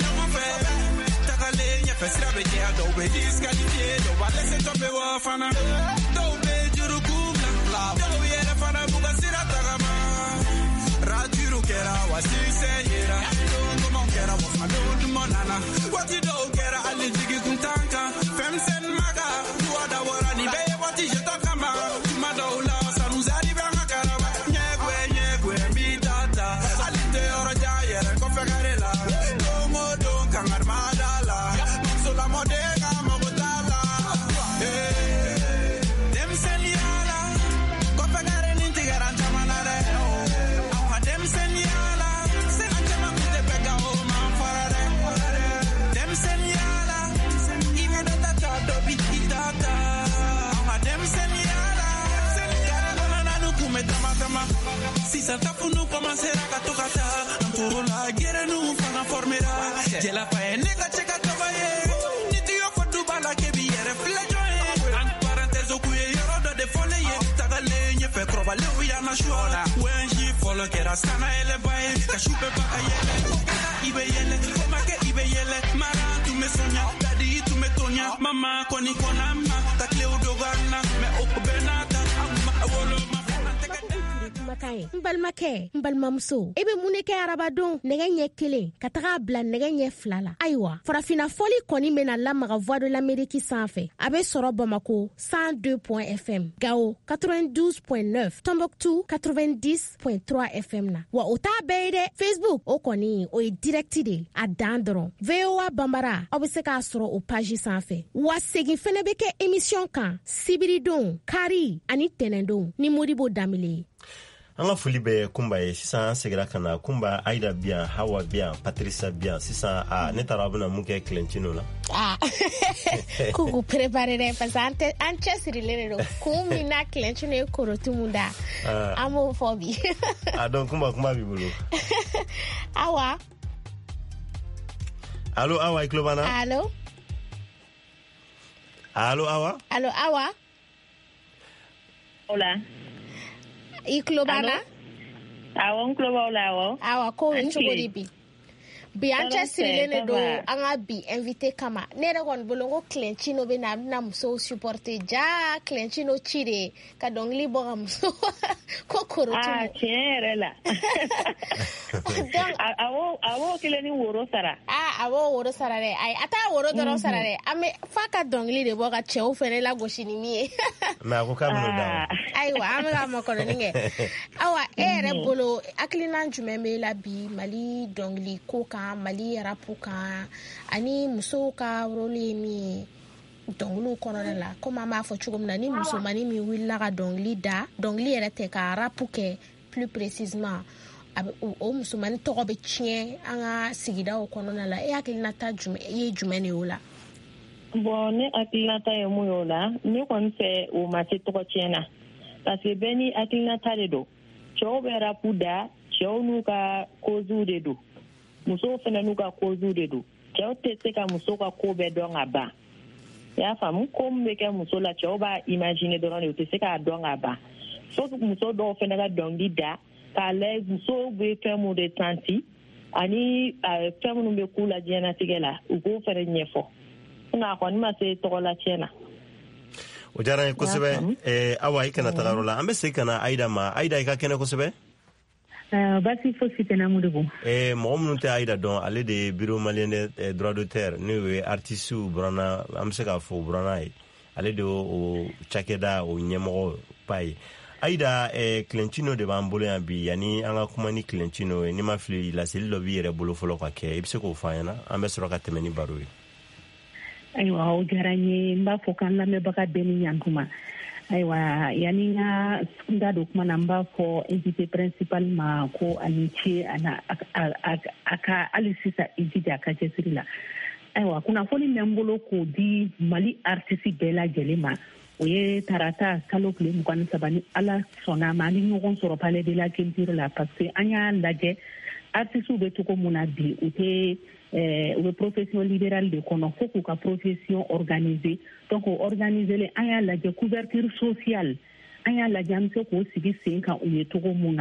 sira be jɛ dɔw be disqualifié dɔw b'a laisser tomber wa fana dɔw be juruku bla bla dɔw yɛrɛ fana b'u ka sira tagama radiuru kɛra wa sinsɛn yera don duman kɛra wa fana don duman nana waati dɔw kɛra hali jigi kun t'an kan fɛnmisɛn maga duwa dabɔra nin bɛɛ ye waati jetɔ kama tuma dɔw la sanu zari bɛ an ka karaba ɲɛgoɛ ɲɛgoɛ n b'i ta ta hali tɛ yɔrɔ jan yɛrɛ kɔfɛ kare la don o don kangarima da la muso lamɔden ka mago t'a la denmisɛnniya la kɔfɛ kare nin tigɛra caman na dɛ anw ka denmisɛnniya la sɛgɛn caman kun tɛ bɛɛ ka o man fara dɛ denmisɛnniya la i bɛ dɔ ta ta dɔ bi i ta ta anw ka denmisɛnniya la kare kɔnɔna kun bɛ tama tama sisan tafunu commencera ka to ka taa an toro la gɛrɛnu fana formera jɛlafa ye ne ka cɛ ka dɔgɔ ye ni t'i y'o fɔ duba la k'e b'i yɛrɛ filɛ jɔn ye an parenthèse kun ye yɔrɔ dɔ de fɔlen ye tagalen ɲɛfɛ kɔrɔbalenw y'an na suɔ la wɛnsi fɔlɔ kɛra sana yɛlɛba ye ka su bɛɛ ba ka yɛlɛ o kɛra i bɛ yɛlɛ o ma kɛ i bɛ yɛlɛ mara tun bɛ sɔnya dadi tun bɛ tonya mama kɔni kɔnna ma ka tilew dɔgɔya na mɛ o bɛɛ n'a ta an ma wolo ma Mbalmakɛ mbalmamuso e bɛ mun kɛ arabadon nɛgɛ ɲɛ kelen ka taga bila nɛgɛ ɲɛ fila la ayiwa farafina fɔli kɔni bɛna lamaga voix de l'Amérique sanfɛ a bɛ sɔrɔ Bamako cent deux point F M Gao quatre-vingt-douze point neuf Tombouctou quatre-vingt-dix point trois F M na wa o t'a bɛɛ ye dɛ Facebook o kɔni o ye direct de a dan dɔrɔn V O A Bambara aw bɛ se k'a sɔrɔ o page sanfɛ wa segin fɛnɛ bɛ kɛ émission kan sibiridon kari ani tɛnɛndon ni Modibo Damile an ka foli bɛ Kumba ye sisan an segira ka na Kumba Aida bien Hawa bien Patricia bien sisan a ne taara a bɛna mun kɛ Clentino la ah k'u k'u préparer dɛ parce que an tɛ an cɛsirilen de don kun min na Clentino ye korotu mun da an b'o fɔ bi a donc Kumba kuma b'i bolo Awa allo Awa i tulo b'an na allo allo Awa allo Awa hola i tulo b'an na awɔ n tulo b'aw la awɔ awa ko ye cogo di bi bi an cɛsirilen de don an ka bi invité kama ne yɛrɛ kɔni bolo ko Clentino bɛ na a bɛna musow supporter ja Clentino ci de ka dɔnkili bɔ ka muso ko korotu ah tiɲɛ yɛrɛ la donc awɔ awɔ kelen ni woro sara ah awɔ woro sara dɛ ayi a t'a woro dɔrɔn sara dɛ an bɛ f'a ka dɔnkili de bɔ ka cɛw fɛnɛ lagosi ni min ye mais a ko k'a bɛn'o d'a ma ayiwa an bɛ ka makɔnɔni kɛ awa e yɛrɛ bolo hakilina jumɛn b'e la bi Mali dɔnkili ko kan Mali rapu kan ani musow ka rôle ye min ye dɔnkiliw kɔnɔna la comme an b'a fɔ cogo min na ni musomani min wulila ka dɔnkili da dɔnkili yɛrɛ tɛ ka rapu kɛ plus précisément o musomani tɔgɔ bɛ tiɲɛ an ka sigidaw kɔnɔna la e hakilinata jumɛn e ye jumɛn de y'o la bon ne hakilinata ye mun y'o la ne kɔni fɛ o ma se tɔgɔ tiɲɛ na parce que bɛɛ ni hakilinata de don cɛw bɛ rapu da cɛw n'u ka kozuw de don musow fana n'u ka kozuw de don cɛw tɛ se ka muso ka ko bɛɛ dɔn ka ban i y'a faamu ko min bɛ kɛ muso la cɛw b'a imaginer dɔrɔn de u tɛ se k'a dɔn ka ban fo muso dɔw fana ka dɔnkili da k'a lajɛ musow bɛ fɛn minnu de santi ani fɛn minnu bɛ k'u la diɲɛnatigɛ la u k'o fana ɲɛfɔ nka a kɔni ma se tɔgɔ la tiɲɛ na o diyara n ye kosɛbɛ Awa i kana taga yɔrɔ la an bɛ segin ka na Aida ma Aida i ka kɛnɛ kosɛbɛ basi fosi tɛ na Modibo eh mɔgɔ minnu tɛ Aida dɔn ale de ye bureau malien de droit d'auteur n'o ye artiste Burana an bɛ se k'a fɔ Burana ye ale de o cakɛda o ɲɛmɔgɔ ba ye Aida Clentino de b'an bolo yan bi yanni an ka kuma ni Clentino ye n'i ma fili laseli dɔ b'i yɛrɛ bolo fɔlɔ ka kɛ i bɛ se k'o fɔ an ɲɛna an bɛ sɔrɔ ka tɛmɛ ni baro ye ayiwa o diyara n ye n b'a fɔ k'an lamɛnbaga bɛɛ ni ɲantuma ayiwa yanni n ka n da don kuma na n b'a fɔ invité principal ma ko a ni ce a ka hali sisan i jija a ka cɛsiri la ayiwa kunnafoni bɛ n bolo k'o di Mali artiste bɛɛ lajɛlen ma o ye tarata kalo tile mugan ni saba ni Ala sɔnna ma an ni ɲɔgɔn sɔrɔ Palais de la Culture la parce que an y'a lajɛ artistes bɛ cogo min na bi u tɛ u bɛ profession libérale de kɔnɔ fo k'u ka profession organiser donc o organiser len an y'a lajɛ couverture sociale an y'a lajɛ an bɛ se k'o sigi sen kan u ye cogo min na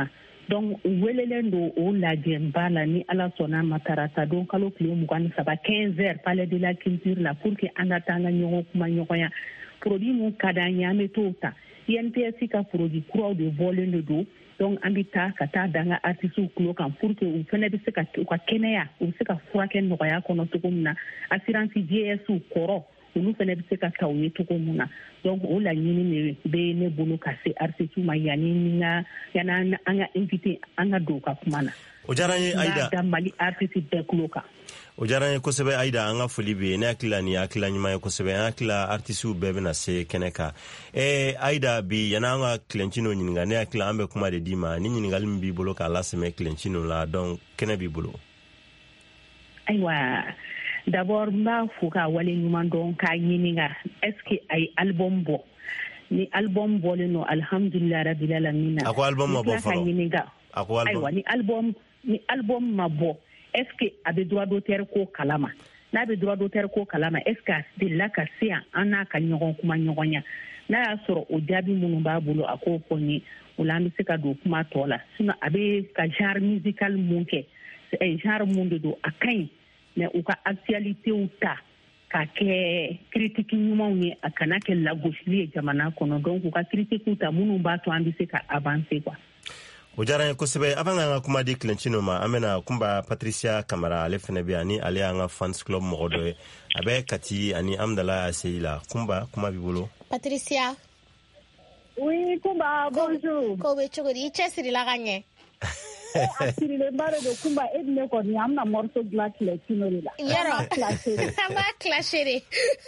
donc welelen do o lajɛ bala ni ala sɔnna matarata don kalo tile mugan ni saba quinze heures palais de la culture la pour que an ka taa an ka ɲɔgɔn kuma ɲɔgɔnya produit mun ka d'an ye an bɛ t'o ta I N P S ka produit kuraw de bɔlen de don donc an bɛ taa ka taa da an ka artistes tulo kan pour que u fana bɛ se ka u ka kɛnɛya u bɛ se ka furakɛ nɔgɔya kɔnɔ cogo min na assurance J S kɔrɔ olu fana bɛ se ka ta u ye cogo min na donc o laɲini de bɛ ne bolo ka se artistes ma yanni ni ka yanni an ka invité an ka don ka kuma na. O diyara n ye Aida. Da Mali artistes bɛɛ tulo kan. O diyara n ye kosɛbɛ Aida, an ka foli bɛ yen ne hakili ni hakilila ɲuman ye kosɛbɛ an hakili artistes bɛɛ bɛna se kɛnɛ kan. Eh Aida bi yanni an ka Clencino ɲininka ne hakili an bɛ kuma de d'i ma ni ɲininkali min b'i bolo k'a lasɛmɛ Clencino la donc kɛnɛ b'i bolo. Ayiwa d'abord n b'a fo ka wale ɲuman dɔn k'a ɲininka est-ce que a ye album bɔ ni album bɔlen don alhamdulilahi rabil alamin na. A ko album ma bɔ fɔlɔ. A ko album. Ayiwa ni album ni album ma bɔ est-ce que a bɛ droit d'auteur ko kalama n'a bɛ droit d'auteur ko kalama est-ce que a delila ka se yan an n'a ka ɲɔgɔn kuma ɲɔgɔnya n'a y'a sɔrɔ o jaabi minnu b'a bolo a k'o fɔ n ye o la an bɛ se ka don kuma tɔ la sinon a bɛ ka genre musical mun kɛ genre mun de don a ka ɲi mais u ka actualitéw ta ka kɛ critique ɲumanw ye a kana kɛ lagosili ye jamana kɔnɔ donc u ka critiquew ta minnu b'a to an bɛ se ka avancer quoi. O diyara n ye kosɛbɛ avant an ka kuma di Clencino ma an bɛna kunba Patricia Camara ale fana bɛ ani ale y'an ka fans club mɔgɔ dɔ ye a bɛ Kati ani Amdala Aseyi la kunba kuma b'i bolo. Patricia. Oui kunba bonjour. Ko bɛ cogo di i cɛsirila ka ɲɛ. A sirilen ba de don kunba e bɛ ne kɔni an bɛna morceau dilan Clencino de la. Yɔrɔ an b'a clasher de.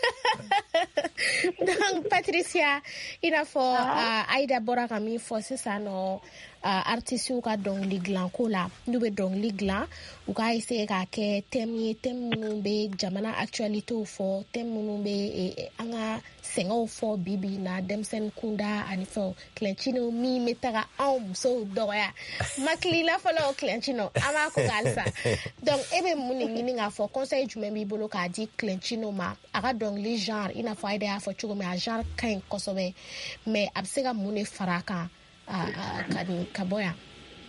Donc Patricia i n'a fɔ Aida bɔra ka min fɔ sisan nɔ artistes ka dɔnkili dilan ko la n'u bɛ dɔnkili dilan u k'a essayer k'a kɛ thème ye thème minnu bɛ jamana actualitéw fɔ thème minnu bɛ an ka sɛgɛnw fɔ bi bi in na denmisɛnnin kunda ani fɛnw Clencino min bɛ taga anw musow dɔgɔya ma kilila fɔlɔ Clencino an b'a ko halisa donc e bɛ mun de ɲini k'a fɔ conseil jumɛn b'i bolo k'a di Clencino ma a ka dɔnkili genre i n'a fɔ Aida y'a fɔ cogo min a genre ka ɲi kosɛbɛ mais a bɛ se ka mun de fara a kan ka bɔ yan.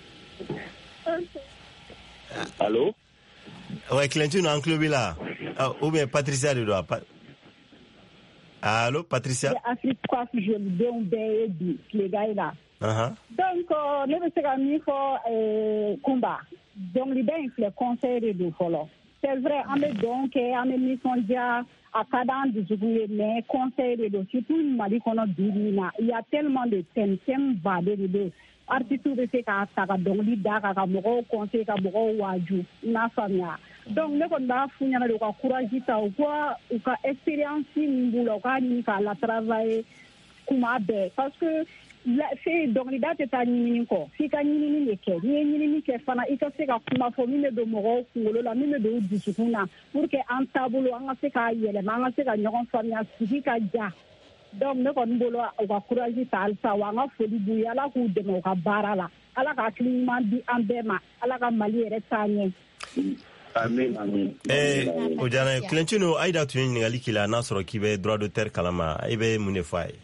Allô? Ouais, Clencino an tulo b'i la ou bien Patricia de don Allô, Patricia? Afrique coiffe jolidenw bɛɛ ye bi tilegan in na. Donc ne bɛ se ka min fɔ kunba dɔnkilida in filɛ conseil de don fɔlɔ. C'est vrai an bɛ dɔn kɛ an bɛ nisɔndiya a ka d'an dusukun ye mais conseil de don surtout Mali kɔnɔ bi bi in na il y a tellement de thèmes thèmes variés de don artistes bɛ se k'a ta ka dɔnkili da kan ka mɔgɔw conseil ka mɔgɔw waaju i n'a faamuya donc ne kɔni b'a f'u ɲɛna de u ka courage ta u ka u ka expérience min b'u la u k'a ɲini k'a latravailler kuma bɛɛ parce que fɛ dɔnkilida tɛ taa ɲinini kɔ f'i ka ɲinini de kɛ n'i ye ɲinini kɛ fana i ka se ka kuma fɔ min bɛ don mɔgɔw kunkolo la min bɛ don u dusukun na pour que an taabolo an ka se k'a yɛlɛma an ka se ka ɲɔgɔn faamuya sigi ka ja donc ne kɔni bolo u ka courage ta halisa wa an ka foli b'u ye ala k'u dɛmɛ u ka baara la ala ka hakili ɲuman di an bɛɛ ma ala ka Mali yɛrɛ taa ɲɛ. Amen, amen. Eh, o diyara n ye Clencino Aida tun ye ɲininkali k'i la n'a sɔrɔ k'i bɛ droit d'auteur kalama i bɛ mun de fɔ a ye.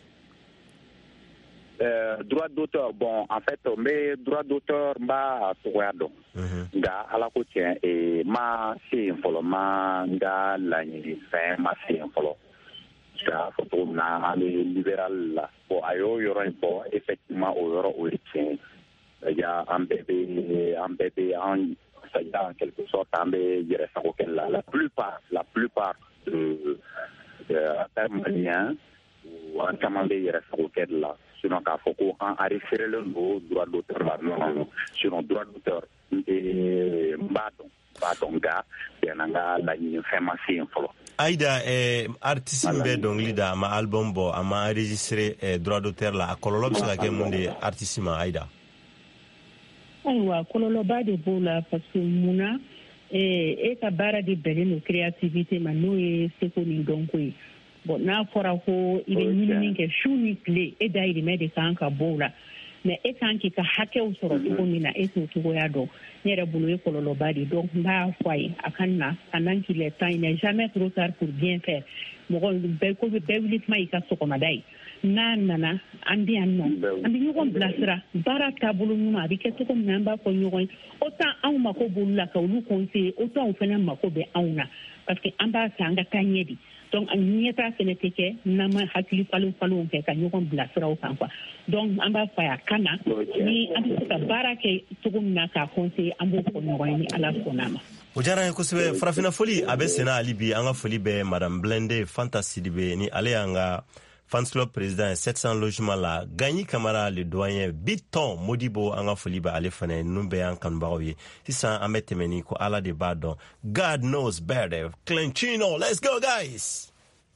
Euh, droit d'auteur, bon, en fait, mais droit d'auteur, ma togoya dɔn. Nka ala ko tiɲɛ, eh, ma se yen fɔlɔ, ma n ka laɲini fɛn ma se yen fɔlɔ. Nka fɔ cogo min na, an bɛ libéral la. Bon, a y'o yɔrɔ in fɔ, effectivement, o yɔrɔ o ye tiɲɛ. C'est-à-dire, an bɛɛ bɛ, an bɛɛ bɛ, an, c'est-à-dire, en quelque sorte, an bɛ yɛrɛ sago kɛ la. La plupart, la plupart de, de acteurs maliens, an caman bɛ yɛrɛ sago kɛ de la. Sinon k'a fɔ ko an arrêterelen don droit d'auteur la non sinon droit d'auteur n b'a dɔn n b'a dɔn nka bɛn an ka laɲini fɛn ma se yen fɔlɔ. Aida eh, artiste min bɛ dɔnkili da a ma album bɔ a ma enregistré eh, droit d'auteur la a kɔlɔlɔ bɛ se ka kɛ mun de artiste ma Aida? Ayiwa kɔlɔlɔba de b'o la parce que munna e ka baara de bɛnnen don créativité ma n'o ye seko ni dɔnko ye. Bon n'a fɔra ko i bɛ ɲinini kɛ su ni tile e dayirimɛ de kan ka bɔ o la mais e kan k'i ka hakɛw sɔrɔ cogo min na e t'o cogoya dɔn ne yɛrɛ bolo ye kɔlɔlɔba de donc n b'a fɔ a ye a ka na pendant qu'il est temps il n'est jamais trop tard pour bien faire mɔgɔ bɛɛ ko bɛɛ wuli tuma y'i ka sɔgɔmada ye n'a nana an bɛ yan nɔ an bɛ ɲɔgɔn bilasira baara taabolo ɲuman a bɛ kɛ cogo min na an b'a fɔ ɲɔgɔn ye autant anw mako b'olu la ka olu conseiller autant anw fana mako bɛ anw na parce que an b'a fɛ an ka taa ɲɛ de donc ɲɛtaa fana tɛ kɛ n'an ma hakili falen falenw kɛ ka ɲɔgɔn bilasira o kan quoi donc an b'a fɔ a kana ni an bɛ se ka baara kɛ cogo min na k'a conseiller an b'o fɔ ɲɔgɔn ye ni ala sɔnna ma. O diyara n ye kosɛbɛ. Farafina foli a bɛ senna hali bi an ka foli bɛ madame Blende Fanta Sidibe ni ale y'an ka fans club président ye sept cents logement la Gagny Camara le doyen Biton Modibo an ka foli bɛ ale fana ninnu bɛɛ y'an kanubagaw ye. Sisan an bɛ tɛmɛ ni ko ala de b'a dɔn. God knows better. Clenchino, let's go guys.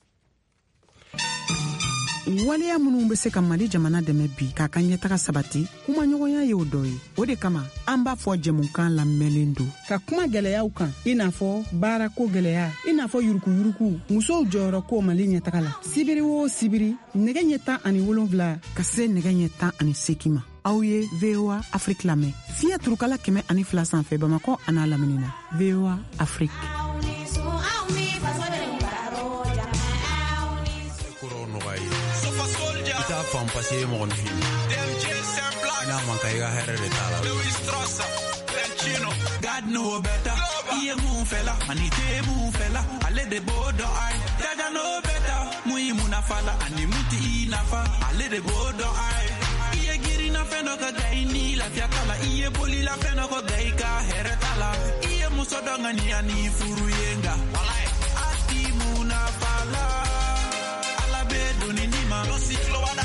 waleya minnu bɛ se ka Mali jamana dɛmɛ bi k'a ka ɲɛtaga sabati kuma ɲɔgɔnya ye o dɔ ye. O de kama an b'a fɔ jɛmukan lamɛnlen don ka kuma gɛlɛyaw kan i n'a fɔ baarako gɛlɛya i n'a fɔ yurukuyuruku musow jɔyɔrɔ ko Mali ɲɛtaga la sibiri o sibiri nɛgɛ ɲɛ tan ani wolonwula ka se nɛgɛ ɲɛ tan ani seegin ma. Aw ye V O A Afrique lamɛn fiɲɛ turukala kɛmɛ ani fila sanfɛ Bamakɔ a n'a lamini na. V O A Afrique. Fan passé mon film. Na man kai ga herre de tala. God know better. Iye mu fella, mani te mu fella. Ale de bodo ai. Dada know better. Mui muna fala ani muti nafa. Ale de bodo ai. Iye giri na feno ka gai ni la fiatala. Iye boli la feno ka gai ka herre tala. Iye musodonga ni ani furu yenga. Walai. Ati muna fala. Ala be duni ni ma. No siklo wada.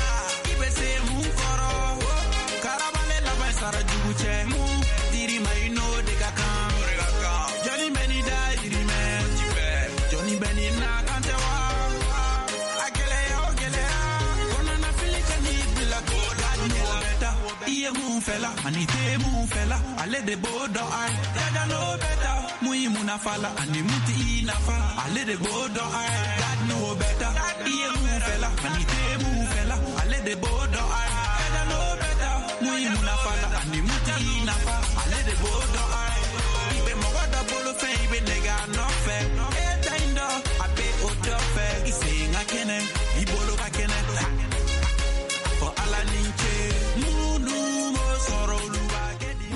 Sara juguche mu diri mai no de kaka Johnny Benny da diri me Johnny Benny na kantewa agele ogele kona na filika ni bila ko da ni beta iye mu fela ani te mu fela ale de bodo ai dada no beta mu imuna fala ani muti nafa ale de bodo ai god no beta iye mu fela ani te mu fela ale de bodo ai dada no beta mu imuna fala ani muti nafa ale de bodo ai ibe mo wada bolo fe ibe nega no fe e taindo abe odo fe isinga kene ibolo ka kene for ala ninche munu mo soro luwa gedi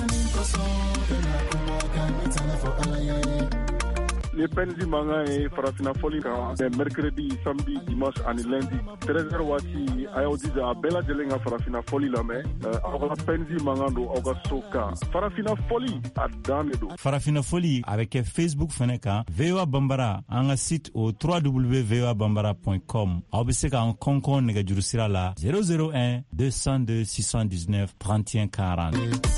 Les Penzi Manga et Farafina Folika, les mercredi, samedi, dimanche et lundi, treize heures wati, ayo dija bela jelenga Farafina Foli la me, awa Penzi Manga do awa soka. Farafina Foli a dame do. Farafina Foli avec Facebook Feneka, V O A Bambara, en site au w w w point v o a bambara point com. Aw be se ka an konkon nega juru sira la zéro zéro un deux zéro deux six cent dix-neuf trente et un quarante.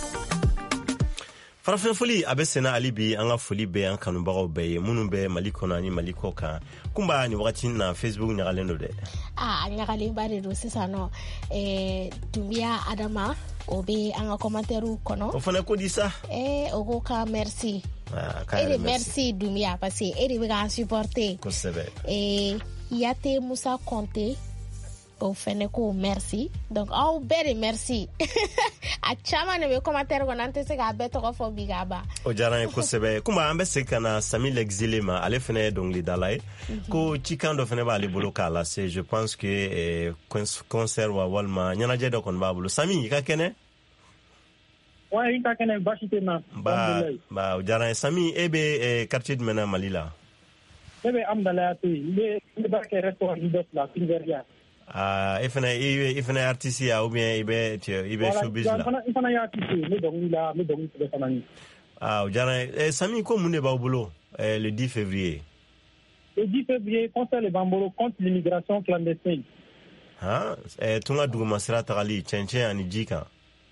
Farafina foli a bɛ senna hali bi an ka foli bɛ an kanubagaw bɛɛ ye minnu bɛ Mali kɔnɔ ani Mali kɔ kan. Kunba ni wagati na Facebook ɲagalen don dɛ. Ah, ɲagalen ba de don sisan nɔ. Eh, Dumbiya Adama o bɛ an ka commentaire kɔnɔ. O fana ko di sa? Eh, o ko ka merci. Ah, ka merci. Merci Dumbiya parce que e de bɛ k'an supporter. Kosɛbɛ. Eh, Yate Musa Conte o fɛnɛ ko merci. Donc aw bɛɛ de merci. A caman de bɛ commentaire kɔnɔ an tɛ se k'a bɛɛ tɔgɔ fɔ bi k'a ban. O diyara n ye kosɛbɛ. Kuma an bɛ segin ka na Sami l'exilé ma ale fɛnɛ ye dɔnkilidala ye. Ko cikan dɔ fɛnɛ b'ale bolo k'a lase. Je pense que eh, concert wa walima ɲɛnajɛ dɔ kɔni b'a bolo. Sami i ka kɛnɛ? Ouais, i ka kɛnɛ baasi tɛ na. Ba ba o diyara n ye. Sami e bɛ eh, quartier jumɛn na Mali la? Ne bɛ Amdalaya to yen. N bɛ baara kɛ restaurant Lidos la Finveria. Ah, i fana i i fana artiste ya ou bien i bɛ i bɛ showbiz la. Voilà, i fana ye artiste ye, ne dɔnkili la, ne dɔnkili sɛbɛn fana ye. Ah, o diyara n ye. Eh, Sami ko mun de b'aw bolo eh, le dix février? Le dix février, concert le b'an bolo contre l'immigration clandestine. Ah, eh, tunga duguma sira tagali cɛncɛn ani ji kan.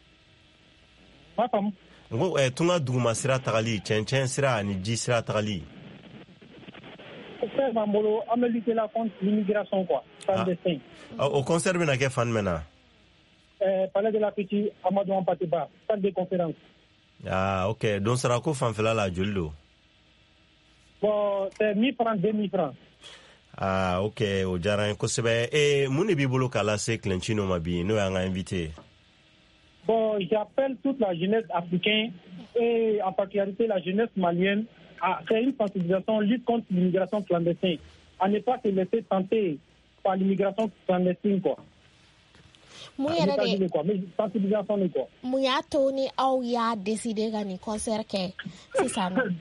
Ma faamu. N ko eh, tunga duguma sira tagali cɛncɛn sira ani ji sira tagali. Concert b'an bolo, an bɛ lutter la contre l'immigration quoi, clandestine. Ah, o concert bɛna kɛ fan jumɛn na? Eh, Palais de la Petite, Amadou Hampâté-Bâ, salle de conférence. Ah, ok. Donc sera ko fanfɛla la joli don? Bon, c'est mille francs, deux mille francs. Ah, ok. O diyara n ye kosɛbɛ. Eh, mun de b'i bolo k'a lase Clenchino ma bi n'o y'an ka invité? Bon, j'appelle toute la jeunesse africaine et en particularité la jeunesse malienne à faire une sensibilisation lutte contre l'immigration clandestine, à ne pas se laisser tenter par l'immigration clandestine, quoi. mun yɛrɛ de sensibilisation ni quoi mun y'a to ni aw y'a décider ka ni concert kɛ sisan nɔ.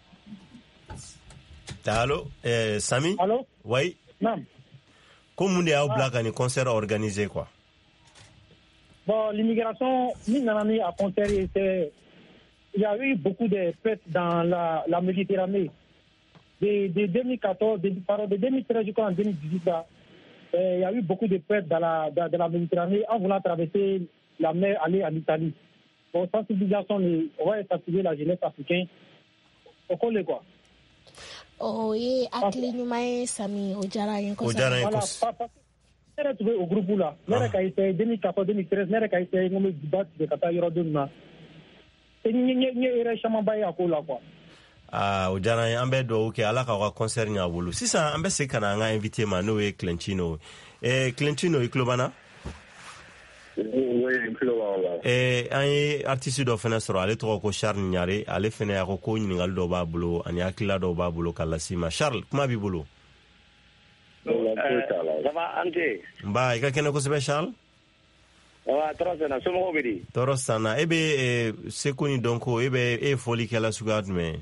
Allô, eh, Sami? Allô? Oui. Non. Comment est-ce que vous avez concert organisé quoi? Bon, l'immigration, ni nanani a concert, c'est il y a eu beaucoup de pertes dans la, la Méditerranée. De, de deux mille quatorze, de, pardon, de deux mille treize jusqu'en deux mille dix-huit, là, euh, il y a eu beaucoup de pertes dans la, dans, dans la Méditerranée en voulant traverser la mer, aller en Italie. Bon, sensibilisation, on va sensibiliser la jeunesse africaine. On connaît quoi? Oh, et akili ɲuman ye Sami o diyara n ye kosɛbɛ. O diyara n ye kosɛbɛ. Ne yɛrɛ tun bɛ o groupe la. Ne yɛrɛ ka essayé deux mille quatorze deux mille treize ne yɛrɛ ka essayé n ko n bɛ ba tigɛ ka taa yɔrɔ dɔ ninnu na. N ye erreur camanba ye a ko la quoi. Ah, o diyara n ye an bɛ dugawu kɛ Ala k'aw ka concert ɲɛ a bolo. Sisan an bɛ segin ka na an ka invité ma n'o ye Clencino. Eh, Clencino i tulo b'an na? Eh, an ye artiste dɔ fana sɔrɔ ale tɔgɔ ko Charles Ɲare ale fana y'a ko ko ɲininkali dɔ b'a bolo ani hakilila dɔ b'a bolo k'a lase ma. Charles kuma b'i bolo. Nba i ka kɛnɛ kosɛbɛ Charles. tɔɔrɔ sanna somɔgɔw bɛ di. tɔɔrɔ sanna e bɛ seko ni dɔnko e bɛ e ye fɔli kɛla suguya jumɛn?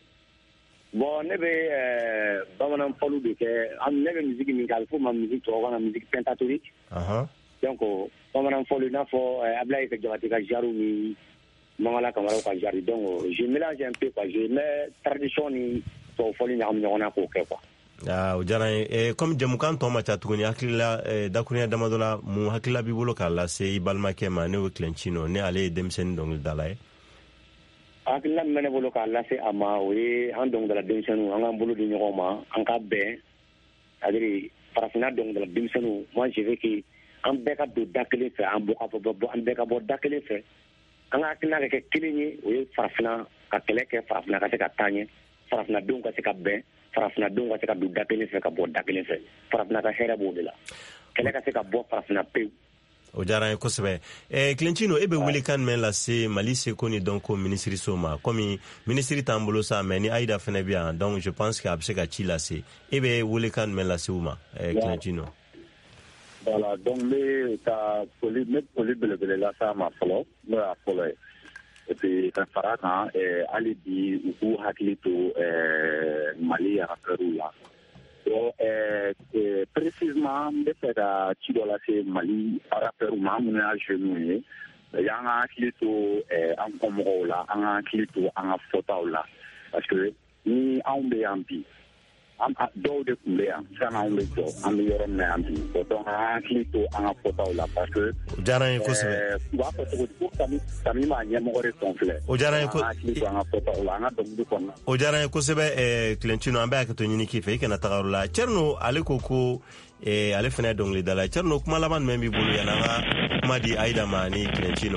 Bon ne bɛ bamanan fɔliw de kɛ ne bɛ musique min kɛ a bɛ fɔ o ma musique tubabukan na musique pentatonique. Donc bamanan fɔli i n'a fɔ Ablaye Jabate ka jaru ni Mangala Kamara ka jaru donc je mélange un peu quoi je mets tradition ni tubabu fɔli ɲagami ɲɔgɔn na k'o kɛ quoi. Ah, o diyara n ye comme jamukan tɔ ma ca tuguni hakilila dakurunya damadɔ la mun hakilila b'i bolo k'a lase i balimakɛ ma n'o ye Clencino ne ale ye denmisɛnnin dɔnkilidala ye. Hakilila min bɛ ne bolo k'a lase a ma o ye an dɔnkilidala denmisɛnninw an k'an bolo di ɲɔgɔn ma an ka bɛn c'est-à-dire farafinna dɔnkilidala denmisɛnninw moi je veux que an bɛɛ ka don da kelen fɛ an bɔ ka bɔ an bɛɛ ka bɔ da kelen fɛ an ka hakilina ka kɛ kelen ye o ye farafinna ka kɛlɛ kɛ farafinna ka se ka taa ɲɛ farafinnadenw ka se ka bɛn farafinnadenw ka se ka don da kelen fɛ ka bɔ da kelen fɛ farafinna ka hɛrɛ b'o de la kɛlɛ ka se ka bɔ farafinna pewu. O diyara n ye kosɛbɛ. Eh, Clencino e bɛ welekan jumɛn lase Mali seko ni dɔnko minisiriso ma komi minisiri t'an bolo sa mais ni Aïda fana bɛ yan donc je pense que a bɛ se ka ci lase e bɛ welekan jumɛn lase u ma Clencino? Voilà, donc ne ka foli ne foli belebele lase a ma fɔlɔ n'o y'a fɔlɔ ye et puis ka fara kan hali bi u k'u hakili to Mali rapɛrɛrw la. Donc précisément n bɛ fɛ ka ci dɔ lase Mali rapɛrɛrw ma an minnu y'a jeunes ye y'an ka hakili to an kɔmɔgɔw la an ka hakili to an ka fɔtaw la parce que ni anw bɛ yan bi dɔw de tun bɛ yan sanni anw bɛ jɔ an bɛ yɔrɔ min na yan bi donc an hakili to an ka fɔtaw la parce que o diyara n ye kosɛbɛ u b'a fɔ cogo di ko kami kami maa ɲɛmɔgɔ de tɔn filɛ o diyara n ye an hakili to an ka fɔtaw la an ka dɔnkili kɔnɔ o diyara n ye kosɛbɛ Clencino an bɛ hakɛto ɲini k'i fɛ i kana taga yɔrɔ la Thierno ale ko ko ale fana ye dɔnkilidala Thierno kuma laban jumɛn b'i bolo yanni an ka kuma di Aïda ma ni Clencino?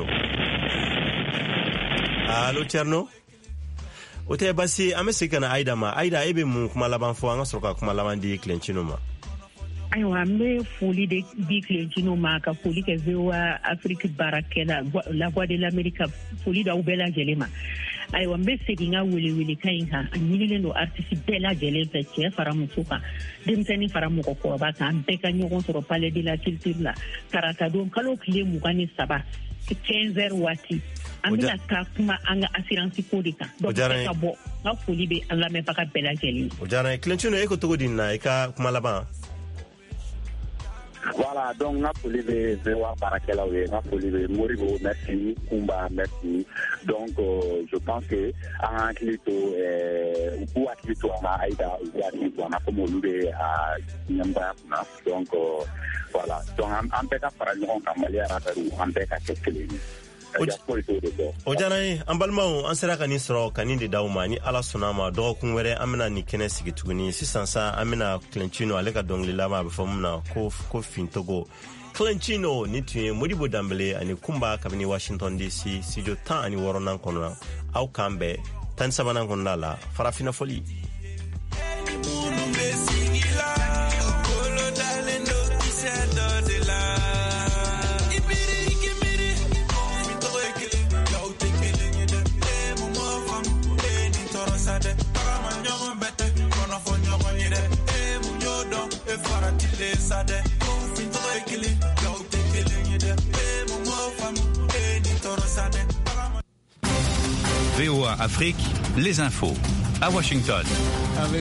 Allo Thierno? O tɛ basi an bɛ segin ka na Aïda ma Aïda e bɛ mun kuma laban fɔ an ka sɔrɔ ka kuma laban di Clencino ma? Ayiwa n bɛ foli de di Clencino ma ka foli kɛ V O A Afrique baarakɛla La Voix de l'Amérique foli d'aw bɛɛ lajɛlen ma. Ayiwa n bɛ segin n ka welewelekan in kan a ɲinilen don artiste bɛɛ lajɛlen fɛ cɛ fara muso kan denmisɛnnin fara mɔgɔkɔrɔba kan an bɛɛ ka ɲɔgɔn sɔrɔ Palais de la Culture la karata don kalo tile mugan ni saba quinze heures waati an bɛna taa kuma an ka assurance ko de kan donc ka bɔ n ka foli bɛ an lamɛnbaga bɛɛ lajɛlen. O diyara n ye Clencino e ko cogo di na i ka kuma laban? Voilà, donc n ka foli bɛ V O A baarakɛlaw ye n ka foli bɛ Moribo merci Kumba merci donc euh, je pense que an ka hakili to u k'u hakili to an ma Aïda u k'u hakili to an na komi olu bɛ a ɲɛmɔgɔya kunna donc euh, voilà donc an bɛɛ ka fara ɲɔgɔn kan Mali rapɛrɛrw an bɛɛ ka kɛ kelen ye. O diyara n ye an balimaw an sera ka nin sɔrɔ ka nin de d'aw ma ni Ala sɔnna a ma dɔgɔkun wɛrɛ an bɛna nin kɛnɛ sigi tuguni sisan sa an bɛna Clencino ale ka dɔnkili laban a bɛ fɔ min na ko ko Fintogo Clencino ni tun ye Modibo Dembele ani Kumba kabini Washington D C studio tan ani wɔɔrɔnan kɔnɔ aw k'an bɛɛ tan ni sabanan kɔnɔna la farafinna fɔli. Sade, go fin to ekili, go take killing you there. V O A Afrique, les infos à Washington.